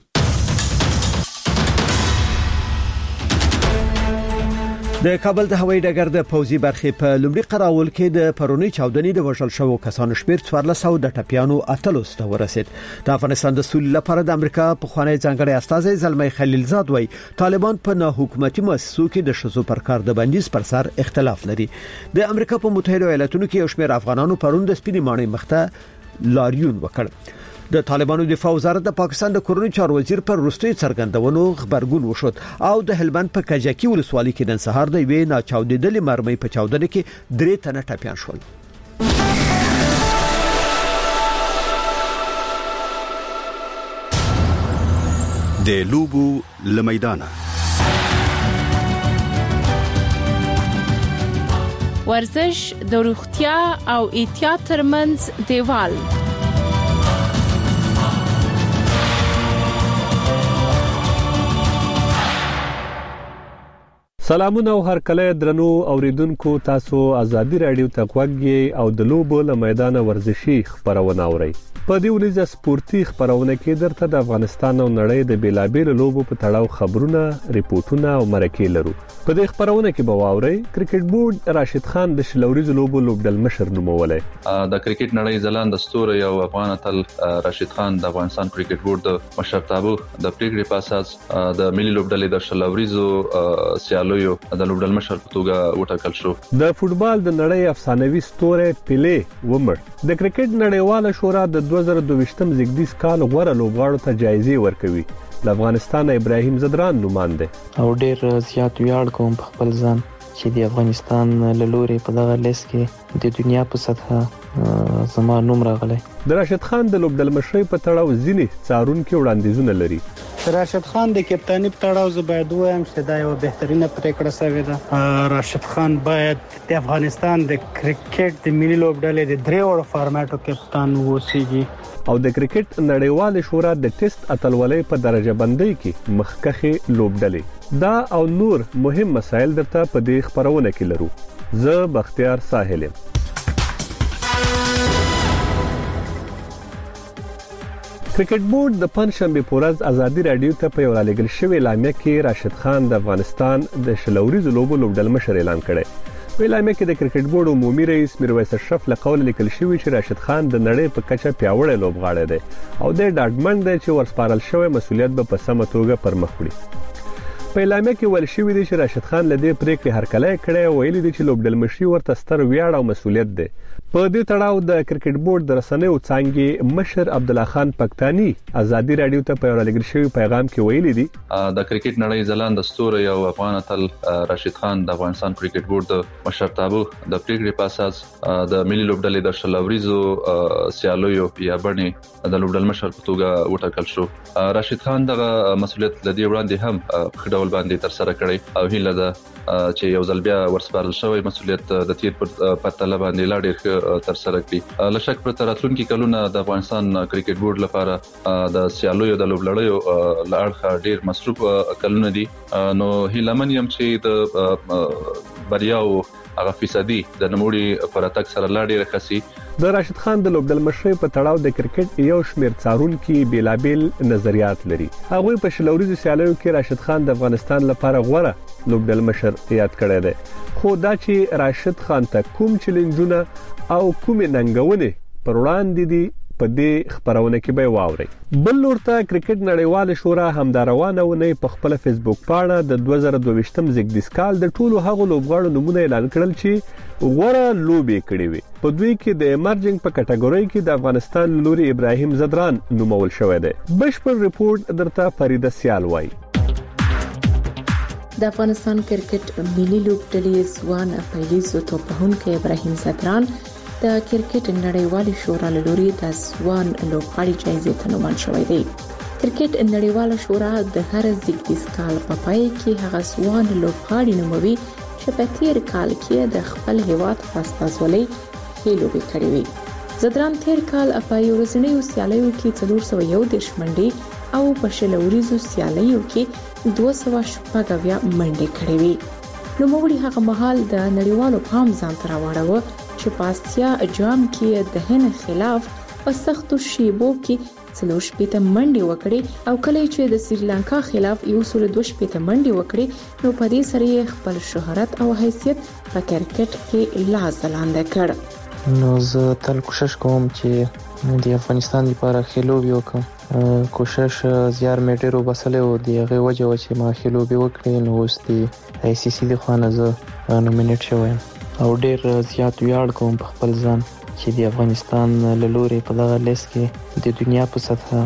د کابل د هوایي ډګر د پوځي برخې په لومړي قراول کې د پرونی چاودنې د وژل شوو کسانو شمېر څوارلس سوه د ټپیانو اتلس ته ورسید. د افغانستان د سولې لپاره د امریکا په خوانی ځانګړي استازي زلمي خلیلزاد وایي طالبان په نه حکومتي مؤسسو کې د شذو پر کار د بندیز پر سر اختلاف لري. د امریکا په متحده ایالاتونو کې یو شمېر افغانانو پرون د سپینې ماڼۍ مخته لاریون وکړ. د طالبانو دفاع وزارت د پاکستان د کورنۍ چارو وزیر پر وروستي څرګندونو خبرګون وشود او د هلمند په کجکی ولسوالۍ کې نن سهار د وی نه چاودېدلې مرمۍ په چاودنه کې درې تنه ټپيان شول. د لوبو لمیدانه ورزش د روغتیا او احتیاط ترمنځ دیوال. سلامونه او هر کله درنو اوریدونکو، تاسو ازادي رادیو ته غوږی او د لوبو له میدان ورزشي خبرونه اورئ. په دې ورځ سپورتي خبرونه کې درته د افغانستان او نړۍ د بیلابیل لوبو په تړاو خبرونه، ریپورتونه او مرکې لرو. په دې خبرونه کې به واورئ کرکټ بورډ راشد خان د شلوريز لوبو لوبډل مشر نومولای. د کرکټ نړۍ ځلان د ستوره یو افغان اتل راشد خان د افغانستان کرکټ بورډ د مشرتابه د پریکړې په اساس د ملي لوبډلې د شلوريزو سیالو د لوبډل مشر په توګه وټاکل شو. د فوتبال د نړۍ افسانوي ستوره پیلې ومر د کرکټ نړیواله شورا د دوه زره دوه ویشتم زیږدیز کال غوړه لوبغاړو ته جایزې ورکوي. د افغانستان ابراهیم زدران نومانده او ډیر زیات ویاړ کوم په خپل ځان چې د افغانستان له لوري په دغه لیست کې د دنیا په سطحه زما نوم راغلی. د راشد خان د لوبډل مشرۍ په تړاو ځینې څارونکو وړاندیزونه لري. راشد خان د کپتانی په تړاو زه باید وایم چې دا یو بهترینه پریکړه شوې ده. راشد خان باید د افغانستان د کرکټ د ملي لوبډلې د درې وړو فارمټو کپتان ووسیږي او د کرکټ نړیواله شورا د ټیسټ اتلولۍ په درجه بندۍ کې مخکخه لوبډلې دا او نور مهم مسایل درته په دې خبرونه کې لرو. زه بختیار ساحل. کرکټ بورډ د پنځشنبه په ورځ ازادي رادیو ته په یو رالیږل شوی اعلامیه کې راشد خان د افغانستان د شلوريز لوبو لوبډل مشر اعلان کړی. په اعلامیه کې د کرکټ بورډ عمومي رئیس میرویس اشرف له قوله لیکل شوی چې راشد خان د نړۍ په کچه پیاوړی لوبغاړی دی او د ډاډمن دی چې ورسپارل شوی مسولیت به په سمه توګه پر مخ وړي. په اعلامیه کې ویل شوی دی چې راشد خان له دې پریکړې هرکلی کړی او ویلي دی چې لوبډل مشري ورته ستر ویاړ او مسولیت دی. په دې تړاو د کرکټ بورډ د رسنیو څانګې مشر عبد الله خان پکتانی ازادي رادیو ته په رالیږل شوی پیغام کې ویلي دی د کرکټ نړۍ ځلان د ستوره یو افغان اتل راشد خان د افغانستان کرکټ بورډ د مشرتابه د پریکړې په اساس د ملي لوبډلې د شلوريزو سیالو یا بڼې د لوبډل مشر په توګه وټاکل شو. راشد خان دغه مسولیت لدی وړاندې هم په ډول باندې تر سره کړی او هیله ده چې یو ځل بیا ورسپارل شوی مسولیت د تیر پر پرتله باندې لا ډیر تر سره کړي. لشک پر راتلونکي کلونه د افغانستان کرکټ بورډ لپاره د سیالو د لوبلړیو لړخه ډیر مصروف کلونه دي. نو هیلمن يم چې د بریاو هغه فیصدي د نموړي پر اتک سره لا ډیر خسي. د راشد خان د لوبډل مشرۍ په تړاو د کرکټ یو شمېر څارونکي بیلابیل نظریات لري. هغه په شلوريزو سیالیو کې راشد خان د افغانستان لپاره غوړه لوبډل مشر یاد کړی دی. خو دا چې راشد خان ته کوم چیلنجونه او کوم ننګونې پر وړاندې دي په دې خبرونه کې به واوري. بل لورته کرکټ نړیوال شورا همداروانه ونې په خپل فیسبوک پاڼه د دوه زره دوه ویشتم زیږدیز کال د ټولو هغو لوبغاړو نمونه اعلان کړل چې غوړه لوبې کړې وي. په دوی کې د ایمرجنګ په کټګوري کې د افغانستان لوري ابراهیم زدران نومول شوی دی. بشپړ ریپورت درته فریده سیال وایي. د افغانستان کرکټ ملي لوبډلې ځوان پیلیزو توپهونکی ابراهیم زدران د کرکټ نړیوال شورا لوري د ځوان لوبغاړي جایزې ته نومول شوی دی. کرکټ نړیوال شورا د هر زیږدیز کال په پای کې هغه ځوان لوبغاړي نوموي چې په تیر کال کې د خپل هیواد په استازولۍ کې لوبې کړې وي. زدران تیر کال په یورزنیو سیالیو کې څلور سوه یو دېرش منډې او په شلوریزو سیالیو کې دوه سوه شپږ اویا منډې کړې وي. نوموړي هغه مهال د نړیوالو پام ځان ته راوړاوه چې په آسیا جام کې د هند خلاف په سختو شیبو کې څلور شپېته منډې وکړې او کله چې د سریلانکا خلاف یو سل دوه شپېته منډې وکړې نو په دې سره خپل شهرت او حیثیت په کرکټ کې لا ځلانده کړ. نو زه تل کوشش کوم چې د افغانستان لپاره خلوبي وکم. کوشش زیار میټرو بسله و دی هغه وجه و چې ما خلوبي وکړې نو اوس د آی سی سی لخوا زه نومینیټ شوم او ډیر زیات ویاړ کوم په خپل ځان چې د افغانستان له لوري په دغه لیست کې د دنیا په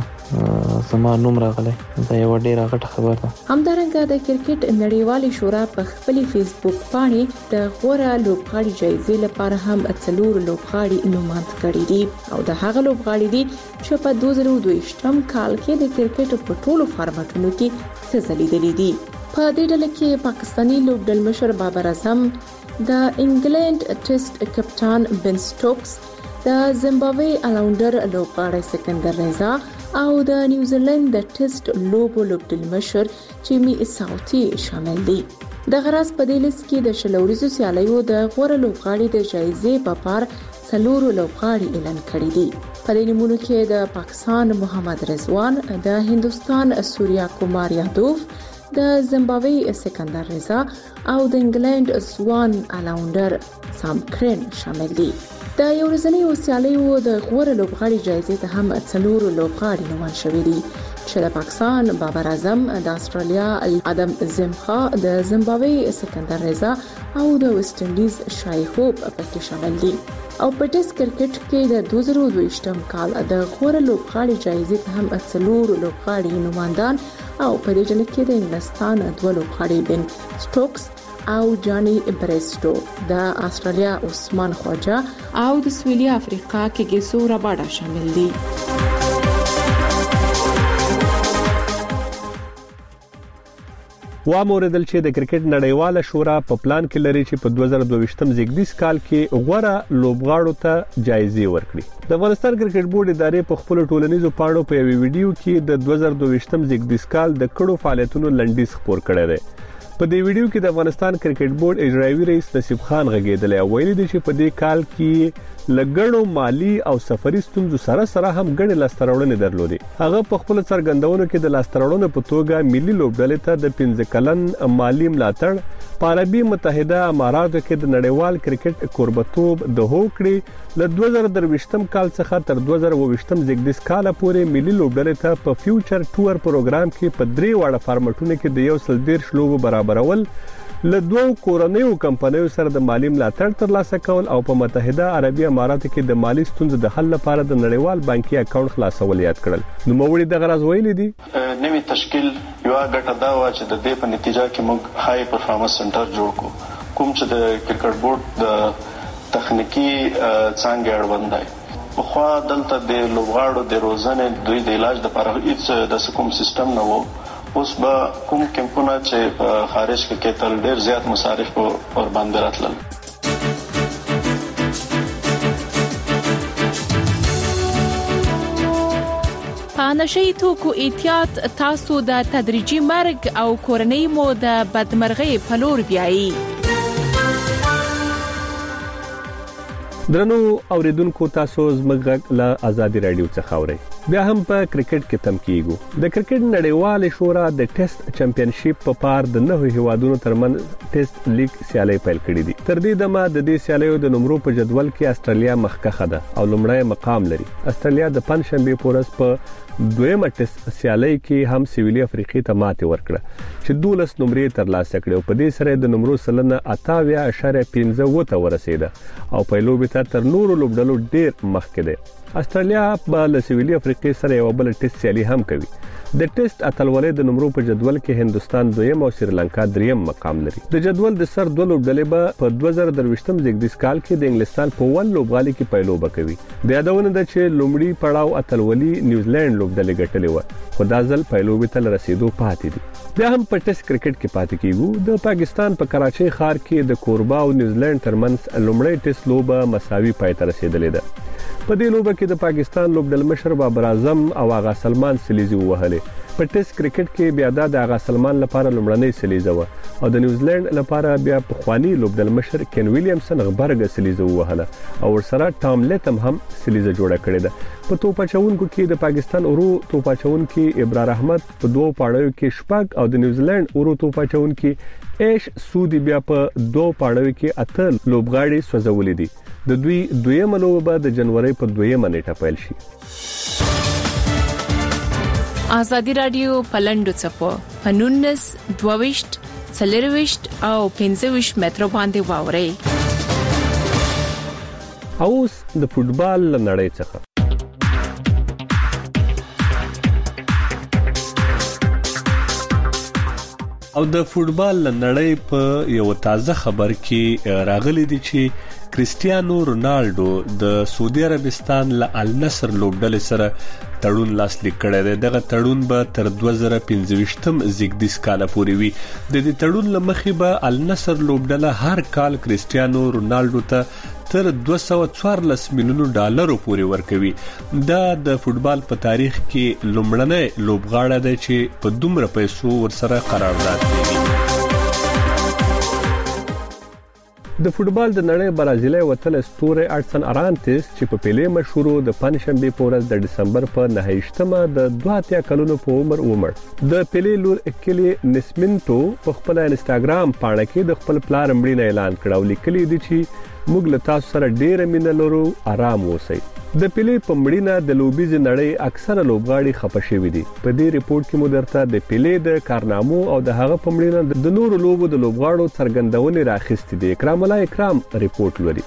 سطح زما نوم راغلی. دا یو ډیره غټه خبره ده. همدارنګه د کرکټ نړیوالې شورا په خپل فیسبوک باندې د غوړه لوبغاړي جایزې لپاره هم څلور لوبغاړي نوماند کړي دي او د هغه لوبغاړي دي چې په دوه زره دوه ویشتم کال کې د کرکټ په ټولو فارمټونو کې څه ځلیدلي دي. په دې ډله کې پاکستاني لوبډل مشر بابر اعظم، د انګلند ټیسټ کپتان بن سټوکس، د زیمبابوې الاونډر لوبغاړی سکندر رضا او د نیوزیلند د ټیسټ لوبو لوبډل مشر جیمی ساوثي شامل دي. د غراس په دې لیست کې د شلوریزو سیالیو د غوړه لوبغاړي د جایزې په پار څلور لوبغاړي اعلان کړي دي. په دې نمونه کې د پاکستان محمد رضوان، د هندستان سوریا کومار یادوف، د زیمبابوې سکندر رضا او د انګلند ځوان الاونډر سام کرن شامل دي. د یو ورځنیو سیالیو د غوړه لوبغاړي جایزې ته هم څلور لوبغاړي نومول شوي دي چې د پاکستان بابر اعظم، د استرالیا ادم زمخا، د زیمبابوې سکندر رضا او د ویسټ انډیز شای هوپ پکې شامل دي. او په ټیسټ کرکټ کې د دوه زره دوه ویشتم کال د غوړه لوبغاړي جایزې ته هم څلور لوبغاړي نوماندان او په دې ډله کې د انګلستان دوه لوبغاړي بن سټوکس او جانی بریسټو، د استرالیا عثمان خواجه او د سویلي افریقا کې ګیسو راباډا شامل دي. و موردل چې د کرکټ نړیواله شورا په پلان کې لري چې په دوه زره دوه ویشتم زیږدیز کال کې غوړه لوبغاړو ته جایزې ورکړي. د افغانستان کرکټ بورډ ادارې په خپل ټولنیزو پاڼو په یوه ویډیو کې د دوه زره دوه ویشتم زیږدیز کال د کړو فعالیتونو لنډیز خبر کړی دی. په دې ویډیو کې د افغانستان کرکټ بورډ اجرایي رئیس نصیب خان غږیدلی او ویلي دی چې په دې کال کې لګړو مالی او سفري ستونزو سره سره هم ګڼې لاستهراوړنې درلودې. هغه په خپل څرګندونو کې د لاستهراوړنو په توګه ملي لوبډلې ته د پنځه کلن مالی ملاتړ، په عربي متحده اماراتو کې د نړیوال کرکټ کوربتوب د هوکړې له دوه زره درویشتم کال څخه تر دوه زره اوویشتم زیږدیز کال پورې ملي لوبډلې ته په فیوچر ټور پروګرام کې په درې واړه فارمټونو کې د یو سل دېرش لوبو برابرول، له دوه کورنیو کمپنیو سره د مالی ملاتړ ترلاسه کول او په متحده عربي اماراتو کې د مالی ستونزو د حل لپاره د نړیوال بانکي اکاونټ خلاصول یاد کړل. نو موړي د غرض ویلي دي نوې تشکیل یو غټه دا و چې د دې په نتیجه کې موږ هاي پرفارمنس سنټر جوړ کړو، کوم چې د کرکټ بورډ د تخنیکی څنګه اړوند دی. خو دلته د لوبغاړو د روزنې دوی د علاج لپاره هیڅ د کوم سیستم نه وو. اوس به کوم کمپونه چې په خارج کې کېدل ډېر زیات مصارف پر باندې راتلل. په نشئی توکو احتیاط تاسو د تدریجي مرګ او کورنۍ مو د بدمرغۍ په لور بیایي. درنو اوریدونکو تاسو زموږ له آزادي رادیو څخه اورئ. بیا هم په کرکټ کې تم کیږو. د کرکټ نړیوال شورا د ټیسټ چمپیونشپ په پار د نهو هیوادونو ترمنځ ټیسټ لیګ سیالي پیل کړې دي. تر دې دمه د دې سیالیو د نمرو په جدول کې استرالیا مخکښه ده او لومړی مقام لري. استرالیا د پنځشنبه په ورځ په دویمه ټیسټ سیالي کې هم سویلي افریقې ته ماتې ورکړه چې دولس نمرې ترلاسه کړې او په دې سره د نمرو سلنه اتاویا اشاریه پنځه وته ورسېده او په لوبې ته تر نورو لوبډلو ډیر مخکې ده. استرالیا په سویلي افریقې سره یو بل ټیسټ سیالي هم کوي. د ټیسټ اتلولۍ د نمرو په جدول کې هندستان دویم او سریلانکا دریم مقام لري. د جدول د سر دوه لوبډلې به په دوه زره درویشتم زیږدیز کال کې د انګلستان په ول لوبغالي کې پیلوبه کوي. د یادونه ده چې لومړی پړاو اتلولي نیوزیلند لوبډلې ګټلې و خو دا ځل پیلوبې ته رسیدو پاتې دي. بیا هم په ټیسټ کرکټ کې پاتې کیږو. د پاکستان په کراچۍ ښار کې د کوربا او نیوزیلند ترمنځ لومړی ټیسټ لوبه مساوي پای ته رسیدلې ده. په دې لوبه کې د پاکستان لوبډل مشر بابر اعظم او آغا سلمان سلیزي وهلې. په ټیسټ کرکټ کې بیا د آغا سلمان لپاره لومړنۍ سلیزه و او د نیوزیلند لپاره بیا په خواني لوبډل مشر کین ویلیامسن غبرګ سلیزه وهله او ورسره ټام لیتم هم سلیزه جوړه کړې ده. په توپاچونکو کې د پاکستان اورو توپاچونکو ابرار احمد په دوه پاړیو کې شپږ او د نیوزیلند اورو توپاچونکو ایش سودی بیا په دوه پاړیو کې اته لوبغاړي سوځولې دي. د دوی دویمه لوبه د جنوري په دویمه نیټه پیل شي. ازادي رادیو پلندو چپو پنونس دوويشت څلرويشت او پنځويشت متر باندې واوري. اوس د فوتبال لنړۍ څخه او د فوتبال لنړۍ په یو تازه خبر کې راغلي دي چې کريستيانو رونالدو د سعودي عربستان له النصر لوبډلې سره تړون لاسلیک کړی دی. دغه تړون به تر دوه زره پنځويشتم زیږدیز کال پورې وي. د دې تړون لمخې به النصر لوبډله هر کال کريستيانو رونالدو ته تر دوه سوه څوارلس میلیونو ډالرو پورې ورکوي. دا د فوتبال په تاریخ کې لومړنی لوبغاړی دی چې په دومره پیسو ورسره قرارداد لري. د فوتبال د نړۍ برازیلي وتل ستوري اډسن ارانتس چې په پیلې مشهورو د پنځشنبه په ورځ د دسمبر په نهه د دوه اتیا کلونو په عمر ومړ. د پیلې لور اکلی نسمنتو په خپل انستګرام پاڼه کې د خپل پلار مړینه اعلان کړ او لیکلي دي چې موږ له تاسو سره ډېر مینه لرو، آرام اوسئ. د پیلې په مړینه د لوبیز نړۍ اکثره لوبغاړي خپه شوي دي. په دې ریپورت کې مو درته د پیلې د کارنامو او د هغه په مړینه د نورو لوبو د لوبغاړو څرګندونې راخستې دي. اکرام الله اکرام ریپورت لري.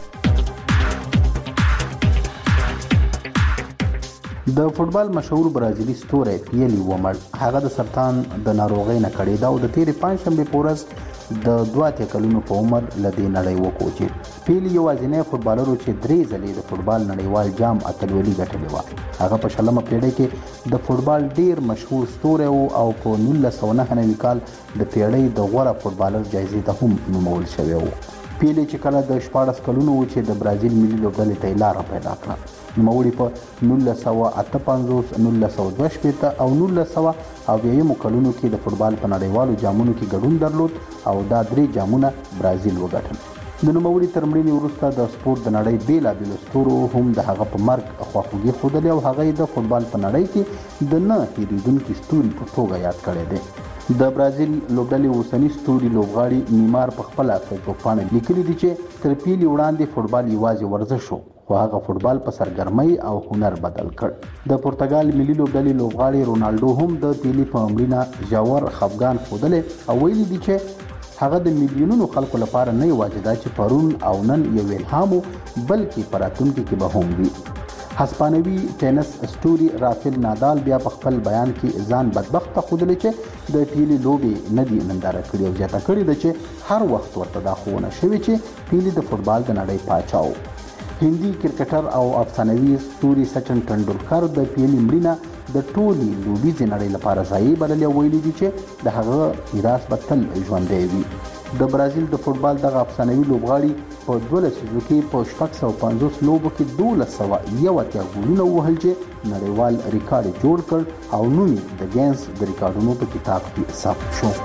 د فوتبال مشهور برازیلی ستوری پیلی ومړ. هغه د سرطان د ناروغۍ نه کړېده او د تیرې پنځشنبه په ورځ د دوه اتیا کلونو په عمر له دې نړۍ وکوچې. پیلی یوازینی فوتبالر و چې درې ځلې د فوتبال نړیوال جام اتلولي ګټلې وه. هغه په شلمه پیړۍ کې د فوتبال ډیر مشهور ستوری و او په نولس سوه نهه نوي کال د پیړۍ د غوره فوتبالر جایزې ته هم نومول شوی و. پیلی چې کله د شپاړس کلونو و چې د برازیل ملي لوبډلې ته یې لاره پیدا کړه. نوموړي په نولس سوه اته پنځوس، نولس سوه دوه شپېته او نولس سوه اویایمو کلونو کې د فوتبال په نړیوالو جامونو کې ګډون درلود او دا درې جامونه برازیل وګټل. د نوموړي تر مړینې وروسته د سپورت د نړۍ بیلابیلو ستورو هم د هغه په مرګ خواخوږي ښودلې او هغه یې د فوتبال په نړۍ کې د نه هېرېدونکي ستوري په توګه یاد کړی دی. د برازیل لوبډلې اوسني ستوري لوبغاړي نیمار په خپله فیسبوک پاڼه لیکلي دي چې تر پیلې وړاندې فوتبال یوازې ورزش و خو هغه فوتبال په سرګرمۍ او هنر بدل کړ. د پرتګال ملي لوبډلې لوبغاړي رونالډو هم د پیلې په مړینه ژور خفګان ښودلی او ویلي دي چې هغه د میلیونونو خلکو لپاره نه یوازې دا چې پرون او نن یو الهام و بلکې په راتلونکي کې به هم وي. هسپانوي ټینس ستوري رافیل نادال بیا په خپل بیان کې ځان بدبخته ښودلی چې د پیلې لوبې نه دي ننداره کړې او زیاته کړې ده چې هر وخت ورته دا ښوونه شوې چې پیلې د فوتبال د نړۍ پاچا و. هندي کرکټر او افسانوي ستوري سچن ټنډولکر د پیلې مړینه د ټولې لوبیزې نړۍ لپاره ضایع بللې او ویلي دي چې د هغه میراث به تل ژوندی وي. د برازیل د فوتبال دغه افسانوي لوبغاړي په دوه لسیزو کې په شپږ سوه پنځوس لوبو کې دولس سوه یو اتیا ګولونه ووهل چې نړیوال ریکارډ یې جوړ کړ او نوم یې د ګینس د ریکارډونو په کتاب کې ثبت شو.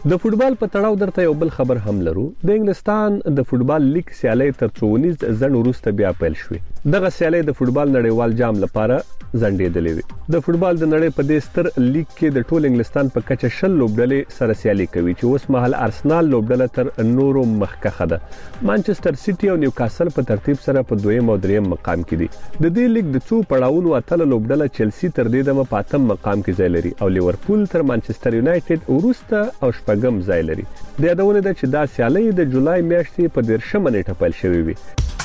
د فوتبال په تړاو درته یو بل خبر هم لرو. د انګلستان د فوتبال لیګ سیالي تر څوونیز ځن وروسته بیا پیل شوې. دغه سیالي د فوتبال نړیوال جام لپاره ځنډېدلې وي. د فوتبال د نړۍ په دې ستر لیګ کې د ټول انګلستان په کچه شل لوبډلې سره سیالي کوي چې اوس مهال ارسنال لوبډله تر نورو مخکښه ده. مانچستر سیټي او نیوکاسل په ترتیب سره په دویم او دریم مقام کې دي. د دې لیګ د څو پړاوونو اتل لوبډله چلسی تر دې دمه په اتم مقام کې ځای لري او لیورپول تر مانچستر یونایټډ وروسته او شپږم ځای لري. د یادونه ده چې دا سیالي د جولای میاشتې په دیرشمه نیټه پیل شوې وي.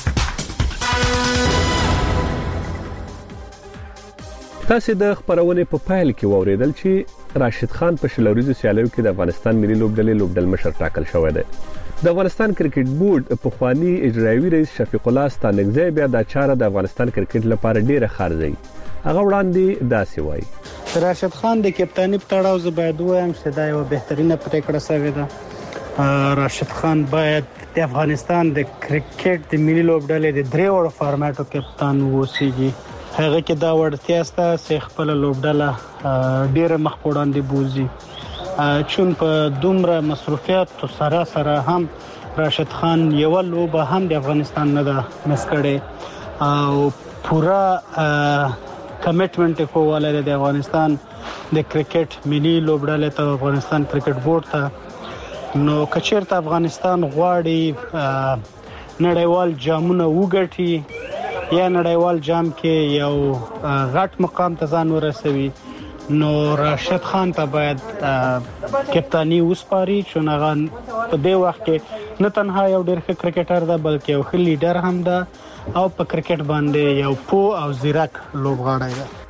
تاسو د خبرونه په پایل کې واوریدل چې راشد خان په شلوریزو سیالیو کې د افغانستان ملي لوبډلې لوبډل مشر ټاکل شوی دی. د افغانستان کرکټ بورډ په خواني اجرایي رئیس شفیق الله ستانکزی بیا د چاره د افغانستان کرکټ لپاره ډیره خارځي. هغه وړاندې داسې وایي راشد خان د کپتانی په تړاو زه باید وایم چې دا یو بهترینه پریکړه شوې ده. راشد خان باید د افغانستان د کرکټ د ملي لوبډلې د درې وړو فارمټو کپتان ووسیږي. هغه کې دا وړتیا سته چې خپل لوبډله ډیره مخ په وړاندې بوزي. چون په دومره مصروفیت سره سره هم راشد خان یو لوبه هم د افغانستان نه ده مس کړي او پورا کمټمنټ کوواله د افغانستان د کرکټ ملي لوبډلې ته افغانستان کرکټ بورډ ته. نو کچیرته افغانستان غواړي نړیوال جامونه وګټي یا نړیوال جام کې یو غټ مقام ته ځان ورسوي نو راشد خان ته باید کپتانی وسپاري چې هغه په دې وخت کې نه تنها یو ډېر ښه کرکټر ده بلکې یو ښه لیډر هم ده او په کرکټ باندې یو پوه او زیرک لوبغاړی ده.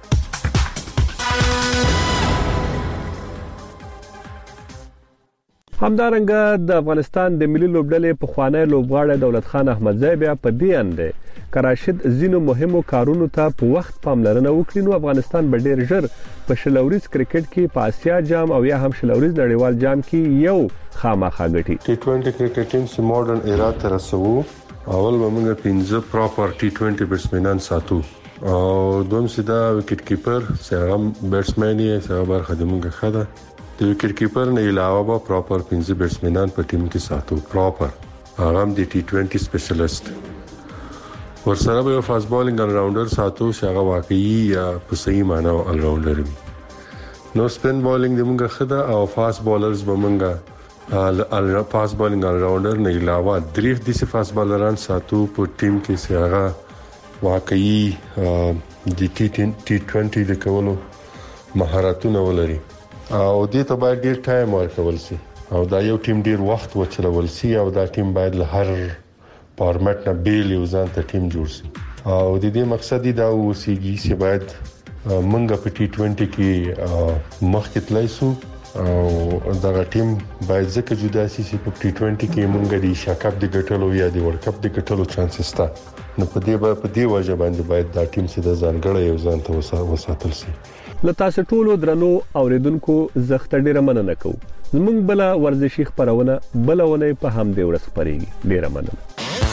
همدارنګه د افغانستان د ملي لوبډلې په خوانی لوبغاړی دولت خان احمدزی بیا په دې اند کراشد زینو مهمو کارونو ته په وخت پاملرنه وکړي نو افغانستان به ډیر ژر په شلوریز کرکټ کې په آسیا جام او یا هم شلوریز نړیوال جام کې یو خامخا غټي. ټي ټوئنټي کرکټ ټیم سي ماډرن ایرا تر رسو اول موږ پنځه پراپر ټي ټوئنټي بیټسمنان ساتو او دوم سیدا وکټ کیپر سره بیټسمن یې سره برخه د موږ خاله د وکټ کیپر نه علاوه به پراپر پنځه بیټسمنان په ټیم کې ساتو پراپر هغه د ټي ټوئنټي سپیشلیست ورسره به فاست بالینګ ال راونډر ساتو چې هغه واقعي یا په صحیح معنی ال راونډر وي. نو سپین بالینګ د موږ خدا او فاست بالرز به موږ ال فاست بالینګ ال راونډر نه علاوه درې د فاست بالران ساتو په ټیم کې چې هغه واقعي د ټي ټوئنټي د کولو مهارتونه ولري او دې ته باید ډیر ټایم ورکول شي او دا یو ټیم ډیر وخت وچلول شي او دا ټیم باید له هر فارمټ نه بیل یو ځان ته ټیم جوړ شي او د دې مقصد دا وسیږي چې باید منګه په ټي ټوئنټي کې مخکې تلای شو او دا ټیم باید ځکه جدا شي چې په ټي ټوئنټي کې منګه د ایشیا کپ د ګټلو یا د ورلد کپ د ګټلو چانسز شته نو په دې په دې وجه باندې باید دا ټیم چې د ځانګړی یو ځان ته وساتل شي. لته ټولو درنو اوریدونکو زخت ډیره مننه کوم. زمونږ بل ورزشي خبرونه بلونه په هم دی ورس پرېږي. ډیره مننه.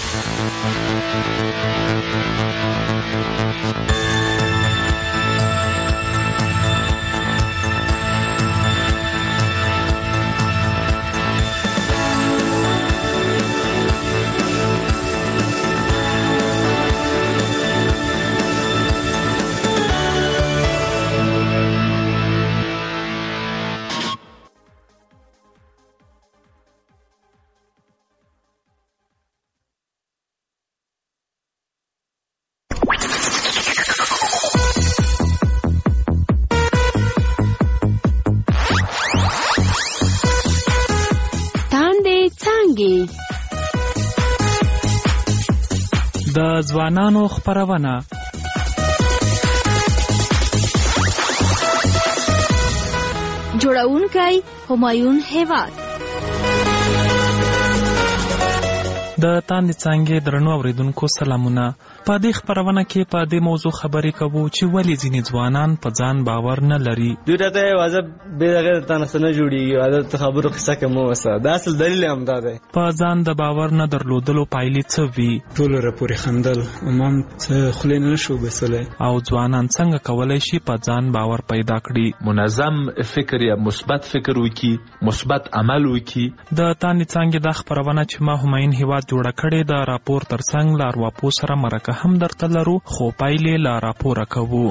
د ځوانانو خبرونه جوړونکی همایون هیواد د تاندې څنګه درنو اوریدونکو سلامونه. په دې خبرونه کې په دې موضوع خبرې کوو چې ولې ځینې ځوانان په ځان باور نه لري. دوی راته واځه به دغه تاسو نه جوړیږي عادت خبرو قصه کوم وسه دا اصل دلیل هم دا دی. په ځان د باور نه درلودلو پایلې څه وي؟ ټول راپورې خندل امام څه خلې نه شو بسله. او ځوانان څنګه کولای شي په ځان باور پیدا کړي؟ منظم فکر یا مثبت فکر وکي، مثبت عمل وکي. د تانې څنګه د خبرونه چې ما هماین هیواد جوړه کړې د راپور ترڅنګ لا ارواپو سره مرکه هم درته لرو، خو پایلې لا راپور کوو.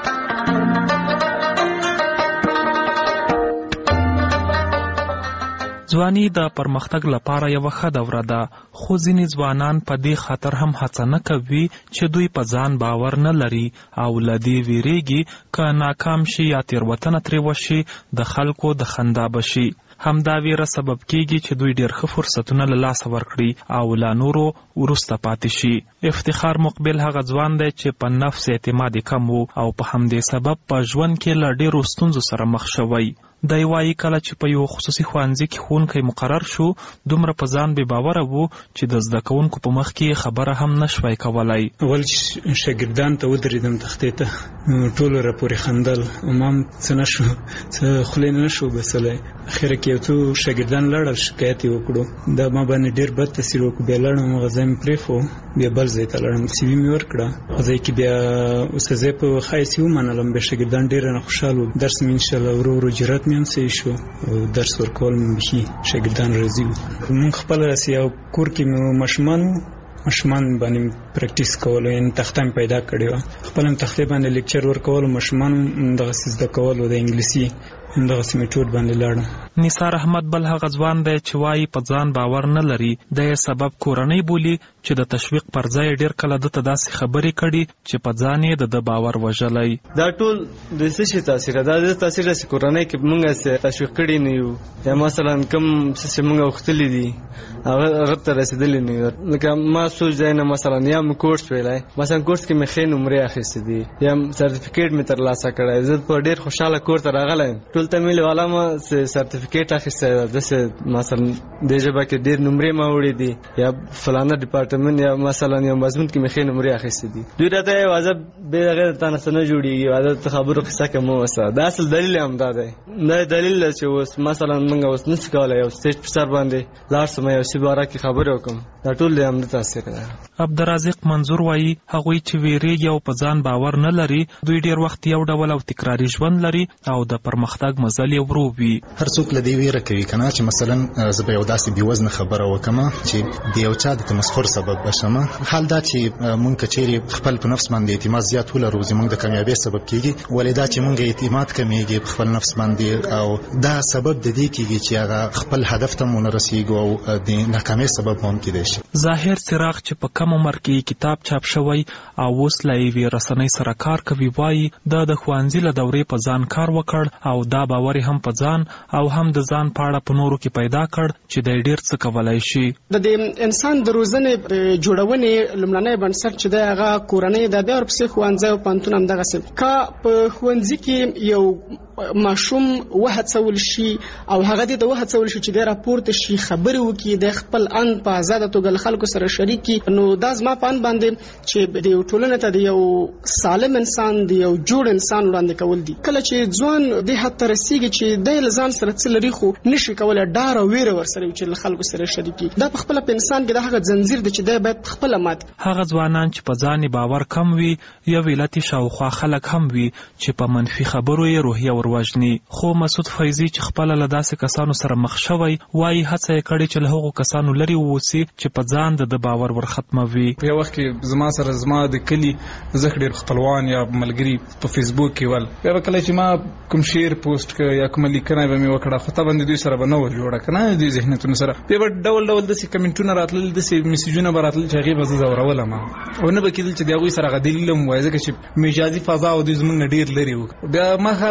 ځواني د پرمختګ لپاره یو ښه دوره ده، خو ځینې ځوانان په دې خاطر هم هڅه نه کوي چې دوی په ځان باور نه لري او له دې ویریږي که ناکام شي یا تېروتنه ترې وشي د خلکو د خندا بشي. همدا ویره سبب کیږي چې دوی ډېر ښه فرصتونه له لاسه ورکړي او لا نورو وروسته پاتې شي. افتخار مقبل هغه ځوان دی چې په نفس اعتماد کم وو او په همدې سبب په ژوند کې له ډېرو ستونزو سره مخ شوی. دی وایي کله چې په یو خصوصي ښوونځي کې ښوونکی مقرر شو دومره په ځان بې باوره و چې د زده کوونکو په مخ کې خبره هم نشوای کولی. اول شاګردان ته ودرېدم تختې ته، ټولو راپورې خندل امام څه نه شو څه خولې نه شو بسلی. اخره کې یو څو شاګردان لاړل شکایت یې وکړو، دا ما باندې ډېر بد تاثیر وکړو. بیا لاړم هغه ځای مې پرېښو، بیا بل ځای ته لاړم، سی وي مې ورکړه. هغه ځای کې بیا استاذۍ په ښایست یې ومنلم، بیا شاګردان ډېر رانه خوشحال وو. درس مې انشاءالله ورو ورو جرات مې هم صحیح شو او درس ورکول مې بېخي شاګردان راضي وو. مونږ خپله راسې یو کور کې مې ماشومان وو، ماشومان باندې پریکټیس کولو، یعنې تخته مې پیدا کړې وه، خپله مې تختې باندې لیکچر ورکولو، ماشومان همدغسې زده کولو د انګلیسي همدغسې میټود باندې لاړم. نثار احمد بل هغه ځوان دی چې وایي په ځان باور نه لري. د یې سبب کورنۍ بولي چې د تشویق پر ځای ډېر کله ده ته داسې خبرې کړي چې په ځان یې د ده باور وژلی. دا ټول د څه شي تاثیر ده؟ دا د تاثیر ده چې کورنۍ کې موږ تشویق کړي نه یو، یا مثلا کوم څه چې موږ غوښتلي دي هغه هغه ته رسېدلي نه یو. لکه ما څو ځای نه مثلا یا مې کورس ویلی، مثلا کورس کې مې ښې نمرې اخیستې دي یا سرټیفیکیټ مې ترلاسه کړی، زه په ډېر خوشحاله کور ته راغلی یم. ټول ته مې والا ما سرټیفیکیټ اخیستی ده، داسې مثلا دې ژبه کې ډېر نمرې ما وړي دي یا فلانه ډپارټمنټ یا مثلا یو مضمون کې مې ښې نمرې اخیستې دي. دوی راته وایي واځه بې هغې د تا نه څه نه جوړېږي، واځه ته خبرو قصه کې مه اوسه. دا اصل دلیل هم دا دی. دا دلیل ده چې اوس مثلا موږ اوس نشو کولی یو سټیج په سر باندې لاړ شم یو شي باره کې خبرې وکړم، دا ټول د همده تاثیر ده. عبدالرازق منظور وایي هغوی چې ویریږي او په ځان باور نه لري دوی ډېر وخت یو ډول او تکراري ژوند لري او د پرمختګ مزل یې ورو وي. هر څوک له دې ویره کوي که نه چې مثلا زه به یو داسې بېوزنه خبره وکړم چې د یو چا د تمسخر سبب بشم. حال دا چې مونږ که چیرې خپل په نفس باندې اعتماد زیات ولرو زموږ د کامیابۍ سبب کیږي، ولې دا چې مونږ اعتماد کمیږي په خپل نفس باندې او دا سبب د دې کیږي چې هغه خپل هدف ته مونږ رسیږو او د ناکامۍ سبب هم کیدای شي. ظاهر څراغ چې په کم عمر کې کتاب چاپ شوی او اوس له یوې رسنۍ سره کار کوي وایي دا د ښوونځي له دورې په ځان کار وکړ او دا باور هم په ځان او هم د ځان په اړه په نورو کې پیدا کړ چې دی ډېر څه کولی شي. د دې انسان د روزنې جوړونې لومړنی بنسټ چې دی هغه کورنۍ ده، بیا ورپسې ښوونځی او پوهنتون همدغسې. که په ښوونځي کې یو ماشوم وهڅول شي او هغه دې ته وهڅول شي چې دی راپورته شي، خبرې وکړي، د خپل ان په ازاده توګه له خلکو سره شریک کړي، نو دا زما په ان باندې چې د یو ټولنې ته د یو سالم انسان د یو جوړ انسان وړاندې کول دي. کله چې ځوان دې حد ته رسېږي چې دی له ځان سره څه لري خو نشي کولی ډار او ویره ورسره وي چې له خلکو سره شریک کړي، دا په خپله په انسان کې د هغه ځنځیر دی چې دی باید خپله مات. هغه ځوانان چې په ځان باور کم وي یو علت شاوخوا خلک هم وي چې په منفي خبرو یې روحیه وروژني. خو مسعود فیضي چې خپله له داسې کسانو سره مخ شوی وایي هڅه یې کړې چې له هغو کسانو لرې واوسي چې په ځان د د باور ورختموي. په یو وخت کې زما سره زما د کلي زه ډېر خپلوان یا ملګري په فیسبوک کې ول، بیا به کله چې ما کوم شعر پوسټ کړ یا کومه لیکنه به مې وکړه خو ته باندې دوی سره به نه وه جوړه که نه دوی ذهنیتونو سره، بیا به ډول ډول داسې کمنټونه راتلل، داسې میسیجونه به راتلل چې هغې به زه ځورولم او نه به کېدل چې د هغوی سره هغه دلیل هم ووایي ځکه چې مجازي فضا او دوی زموږ نه ډېر لرې وو. بیا ما ښه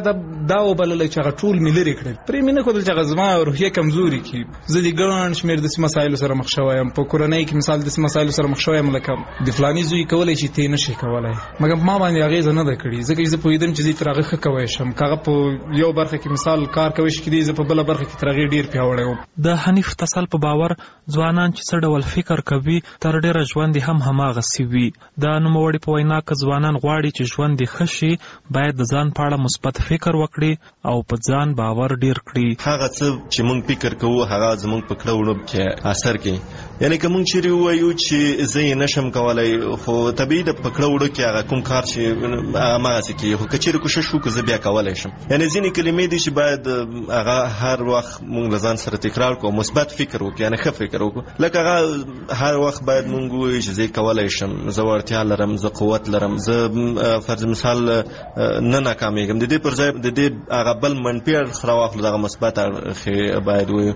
دا وبلل چې هغه ټول ملي کړل پرې مینه کول چې غزما روحیه کمزوري کی زه د ګران شمیر د مسایلو سره مخ شوم په کورنۍ کې مثال د مسایلو سره مخ شوم لکه د فلاني زوی کولای شي ته نشي کولای مګر ما باندې هغه نه ده کړی ځکه چې په دې چې دې ترغه کوي شم کاغه په یو برخه کې مثال کار کوي چې دې په بل برخه کې ترغه ډیر پیاوړی و د حنیف تسل په باور ځوانان چې څه ډول فکر کوي تر ډیره ژوند هم هماغه سی وي د نوموړي په وینا ک ځوانان غواړي چې ژوند یې خشي باید د ځان په اړه مثبت فکر وکړي او په ځان باور ډیر کړي هغه څه چې موږ فکر کوو هغه زموږ په کړه وړو کې اثر کوي یعنی کوم چې وایو چې زه نشم کولای خو طبيعي د پکړه وړو کې هغه کوم کار چې ما سکی خو کچېر کوشش وکړم زه بیا کولای شم یعنی ځینې کلمې دي چې باید هغه هر وخت موږ ځان سره تکرار کوو مثبت فکر وکړو یعنی ښه فکر وکړو لکه هغه هر وخت باید موږ وایو چې زه کولای شم زه ورتیا لرم زه قوت لرم زه فرض مثال نه ناکامېږم د دې پر ځای د دې هغه بل منفي اړخ راواخلو دغه مثبت اړخ باید وایو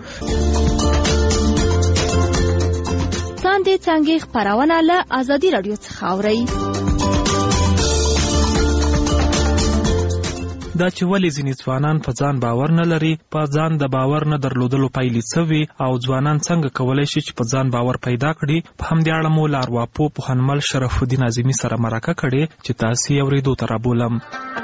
لاندې څنګه خبرونه له ازادي رادیو څخه اورئ دا چې ولې ځینې ځوانان په ځان باور نه لري په ځان د باور نه درلودلو پایلې څه وي او ځوانان څنګه کولی شي چې په ځان باور پیدا کړي په همدې اړه مو له ارواپوه پوهنمل شرف الدین اعظمي سره مرکه کړې چې تاسې یې اورېدو ته رابولم.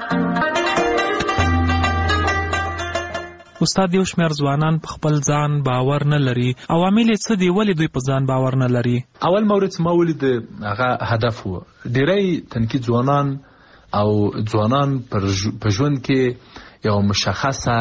استاد یو شمېر ځوانان په خپل ځان باور نه لري عوامل یې څه دي ولې دوی په ځان باور نه لري؟ اول مورد ما ولید هغه هدف و ډیری تنکي ځوانان او ځوانان په ژوند کې یو مشخصه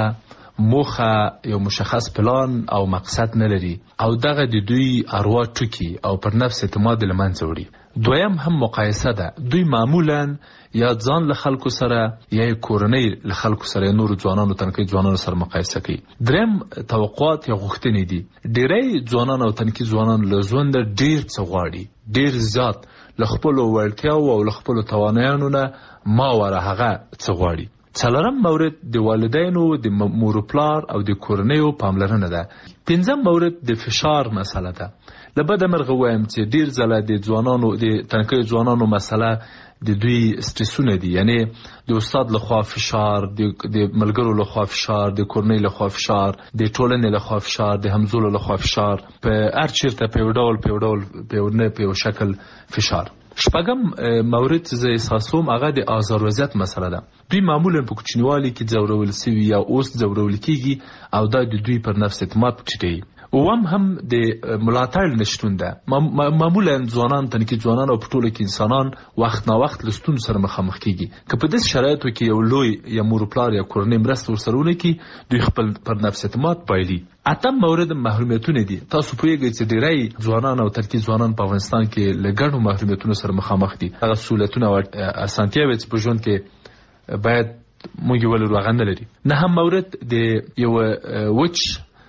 موخه یو مشخص پلان او مقصد نه لري او دغه د دوی اروا ټوکی او پر نفس اعتماد له منځه وړي. دویم هم مقایسه ده دوی معمولا یا ځان له خلکو سره یا کورنۍ له خلکو سره نور ځوانانو تنکي ځوانانو سره مقایسه کوي. دریم توقعات یا غوښتنې دي ډیری ځوانان او تنکي ځوانان له ژوند ډیر څه غواړي ډیر زیات له خپل وړتیاو او له خپل توانایانو نه ما وره هغه څه غواړي. څلورم مورد د والدینو د مور پلار او د کورنیو پاملرنه ده. پنځم مورد د فشار مسله ده. لبد مرغه وایم چې ډیر ځله د ځوانانو د تنکي ځوانانو مسله د دوی سټریسونه دي یعنی د استاد له خوا فشار د ملګرو له خوا فشار د کورنۍ له خوا فشار د ټولنې له خوا فشار د همزولو له خوا فشار په هر چیرته په ډول په ډول په ونه په شکل فشار. شپږم مورد چې احساسوم هغه د آزار وضعیت مسله ده. دوی معمولا په کوچنیوالي کې ځورول سوي یا اوس ځورول کیږي او دا د دوی پر نفس اعتماد ټیټوي. اوم هم د ملاتړ نشټون ده. معمولا ځوانان تنکي ځوانان او په ټوله کې انسانان وخت نا وخت له ستونزو سره مخامخ کیږي که په داسې شرایطو کې یو لوی یا مور پلار یا کورنۍ مرسته ورسره ونه کړي دوی خپل پر نفس اعتماد بایلي. اتم مورد محرومیتونه دي. تاسو پوهیږئ چې ډیری ځوانان او تنکي ځوانان په افغانستان کې له ګڼو محرومیتونو سره مخامخ دي. هغه سہولتونه او اسانتیاوې چې په ژوند کې باید موږ ولرو هغه نه لري. نهم مورد د یو وچ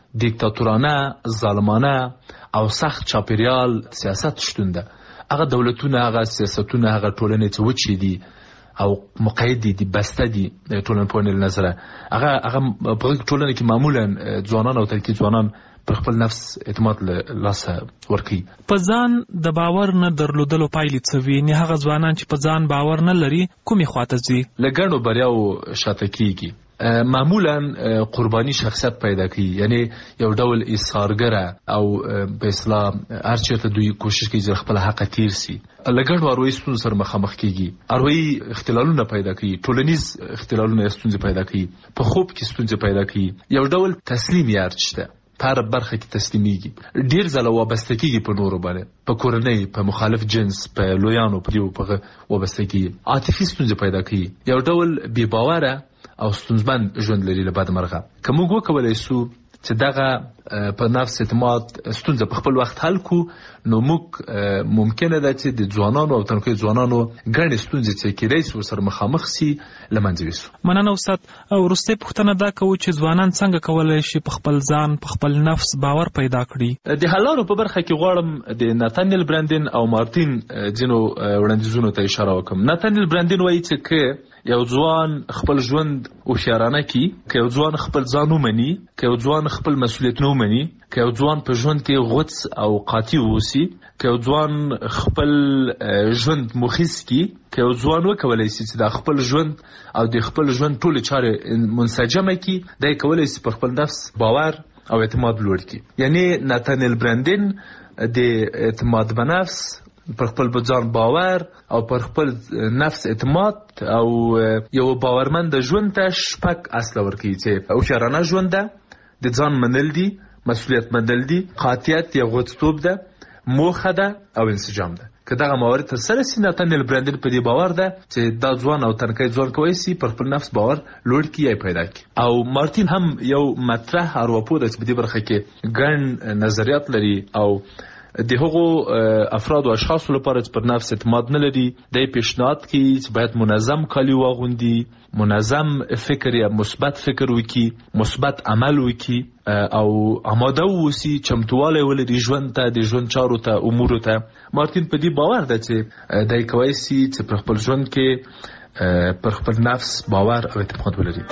دیکتاتورانه ظالمانه او سخت چاپیریال سیاست شتون ده. هغه دولتونه هغه سیاستونه هغه ټولنې چې وچې دي او مقید دي بسته دي ټولنپوهنې له نظره هغه هغه په ټولنه کې معمولا ځوانان او تنکي ځوانان پر خپل نفس اعتماد له لاسه ورکوي. په ځان د باور نه درلودلو پایلې څه وي؟ نه هغه ځوانان چې په ځان باور نه لري کومې خواته ځي؟ له ګڼو بریاو شاته کیږي. معمولا قربانی شخصیت پیدا کوي یعنی یو ډول ایثارګره او په اصطلاح هر چیرته دوی کوشش کوي چې خپل حق تیر سي. لګړ وروي ستونزې سره مخامخ کیږي. اروي اختلالونه پیدا کوي ټولنیز اختلالونه ستونزې پیدا کوي په خوب کې ستونزې پیدا کوي. یو ډول تسلیم یارچته پر برخه کې تسلیمیږي. ډیر ځله وابسته کیږي په نورو باندې په کورنۍ په مخالف جنس په لویانو په دیو په وابسته کیږي. عاطفي ستونزې پیدا کوي. یو ډول بې باوره او ستونزمن ژوند لري له بد مرغه. که موږ وکولای سو چې دغه په نفس اعتماد ستونزه په خپل وخت حل کو نو موږ ممکنه ده چې د ځوانانو او تنکي ځوانانو ګڼې ستونزې چې کېدای شي ورسره مخامخ سي له منځه یوسو. مننه استاد. وروستۍ پوښتنه دا کوو چې ځوانان څنګه کولی شي په خپل ځان په خپل نفس باور پیدا کړي؟ د حل لارو په برخه کې غواړم د ناتانیل برندین او مارتین ځینو وړاندیزونو ته اشاره وکړم. ناتانیل برندین وایي چې که یو ځوان خپل ژوند هوښیارانه کی، که یو ځوان خپل ځان ومني، که یو ځوان خپل مسؤلیتونه ومني، که یو ځوان په ژوند کې غوڅ او قاطع واوسي، که یو ځوان خپل ژوند مخیس کی، که یو ځوان وکولای شي چې د خپل ژوند او د خپل ژوند ټولې چارې منسجمه کی، دی کولای شي پر خپل نفس باور او اعتماد لوړ کی. یعنی ناتانیل برندن د اعتماد په نفس، پر خپل ځان باور او پر خپل نفس اعتماد او یو باورمند ژوند ته شپږ اصل ورکوي چې هوښیارانه ژوند ده، د ځان منل دي، مسؤلیت منل دي، قاطعیت یا غوڅتوب ده، موخه ده او انسجام ده. که دغه موارد تر سره سي، ناتانیل برندن په دې باور ده چې دا ځوان او تنکی ځوان کوي سي پر خپل نفس باور لوړ کی یا پیدا کی. او مارتین هم یو مطرح ارواپو ده چې په دې برخه کې ګڼ نظریات لري او د هغو افراد او اشخاصو لپاره چې پر نفس اعتماد نه لري، د پیشنهاد کوي چې باید منظم کالي واغوندي، منظم فکر یا مثبت فکر وکړي، مثبت عمل وکړي او آماده واوسي، چمتوالی ولري ژوند ته، د ژوند چارو ته، امورو ته. مارتین په دې باور ده چې دی کولی سي چې پر خپل ژوند کې پر خپل نفس باور او اعتماد ولري.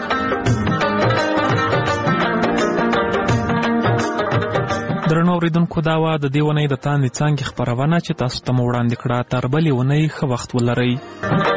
درنو اوریدونکو، دا وه د دې ونې د تاندې څانګې خپرونه چې تاسو ته مو وړاندې کړه. تر بلې ونې ښه وخت ولرئ.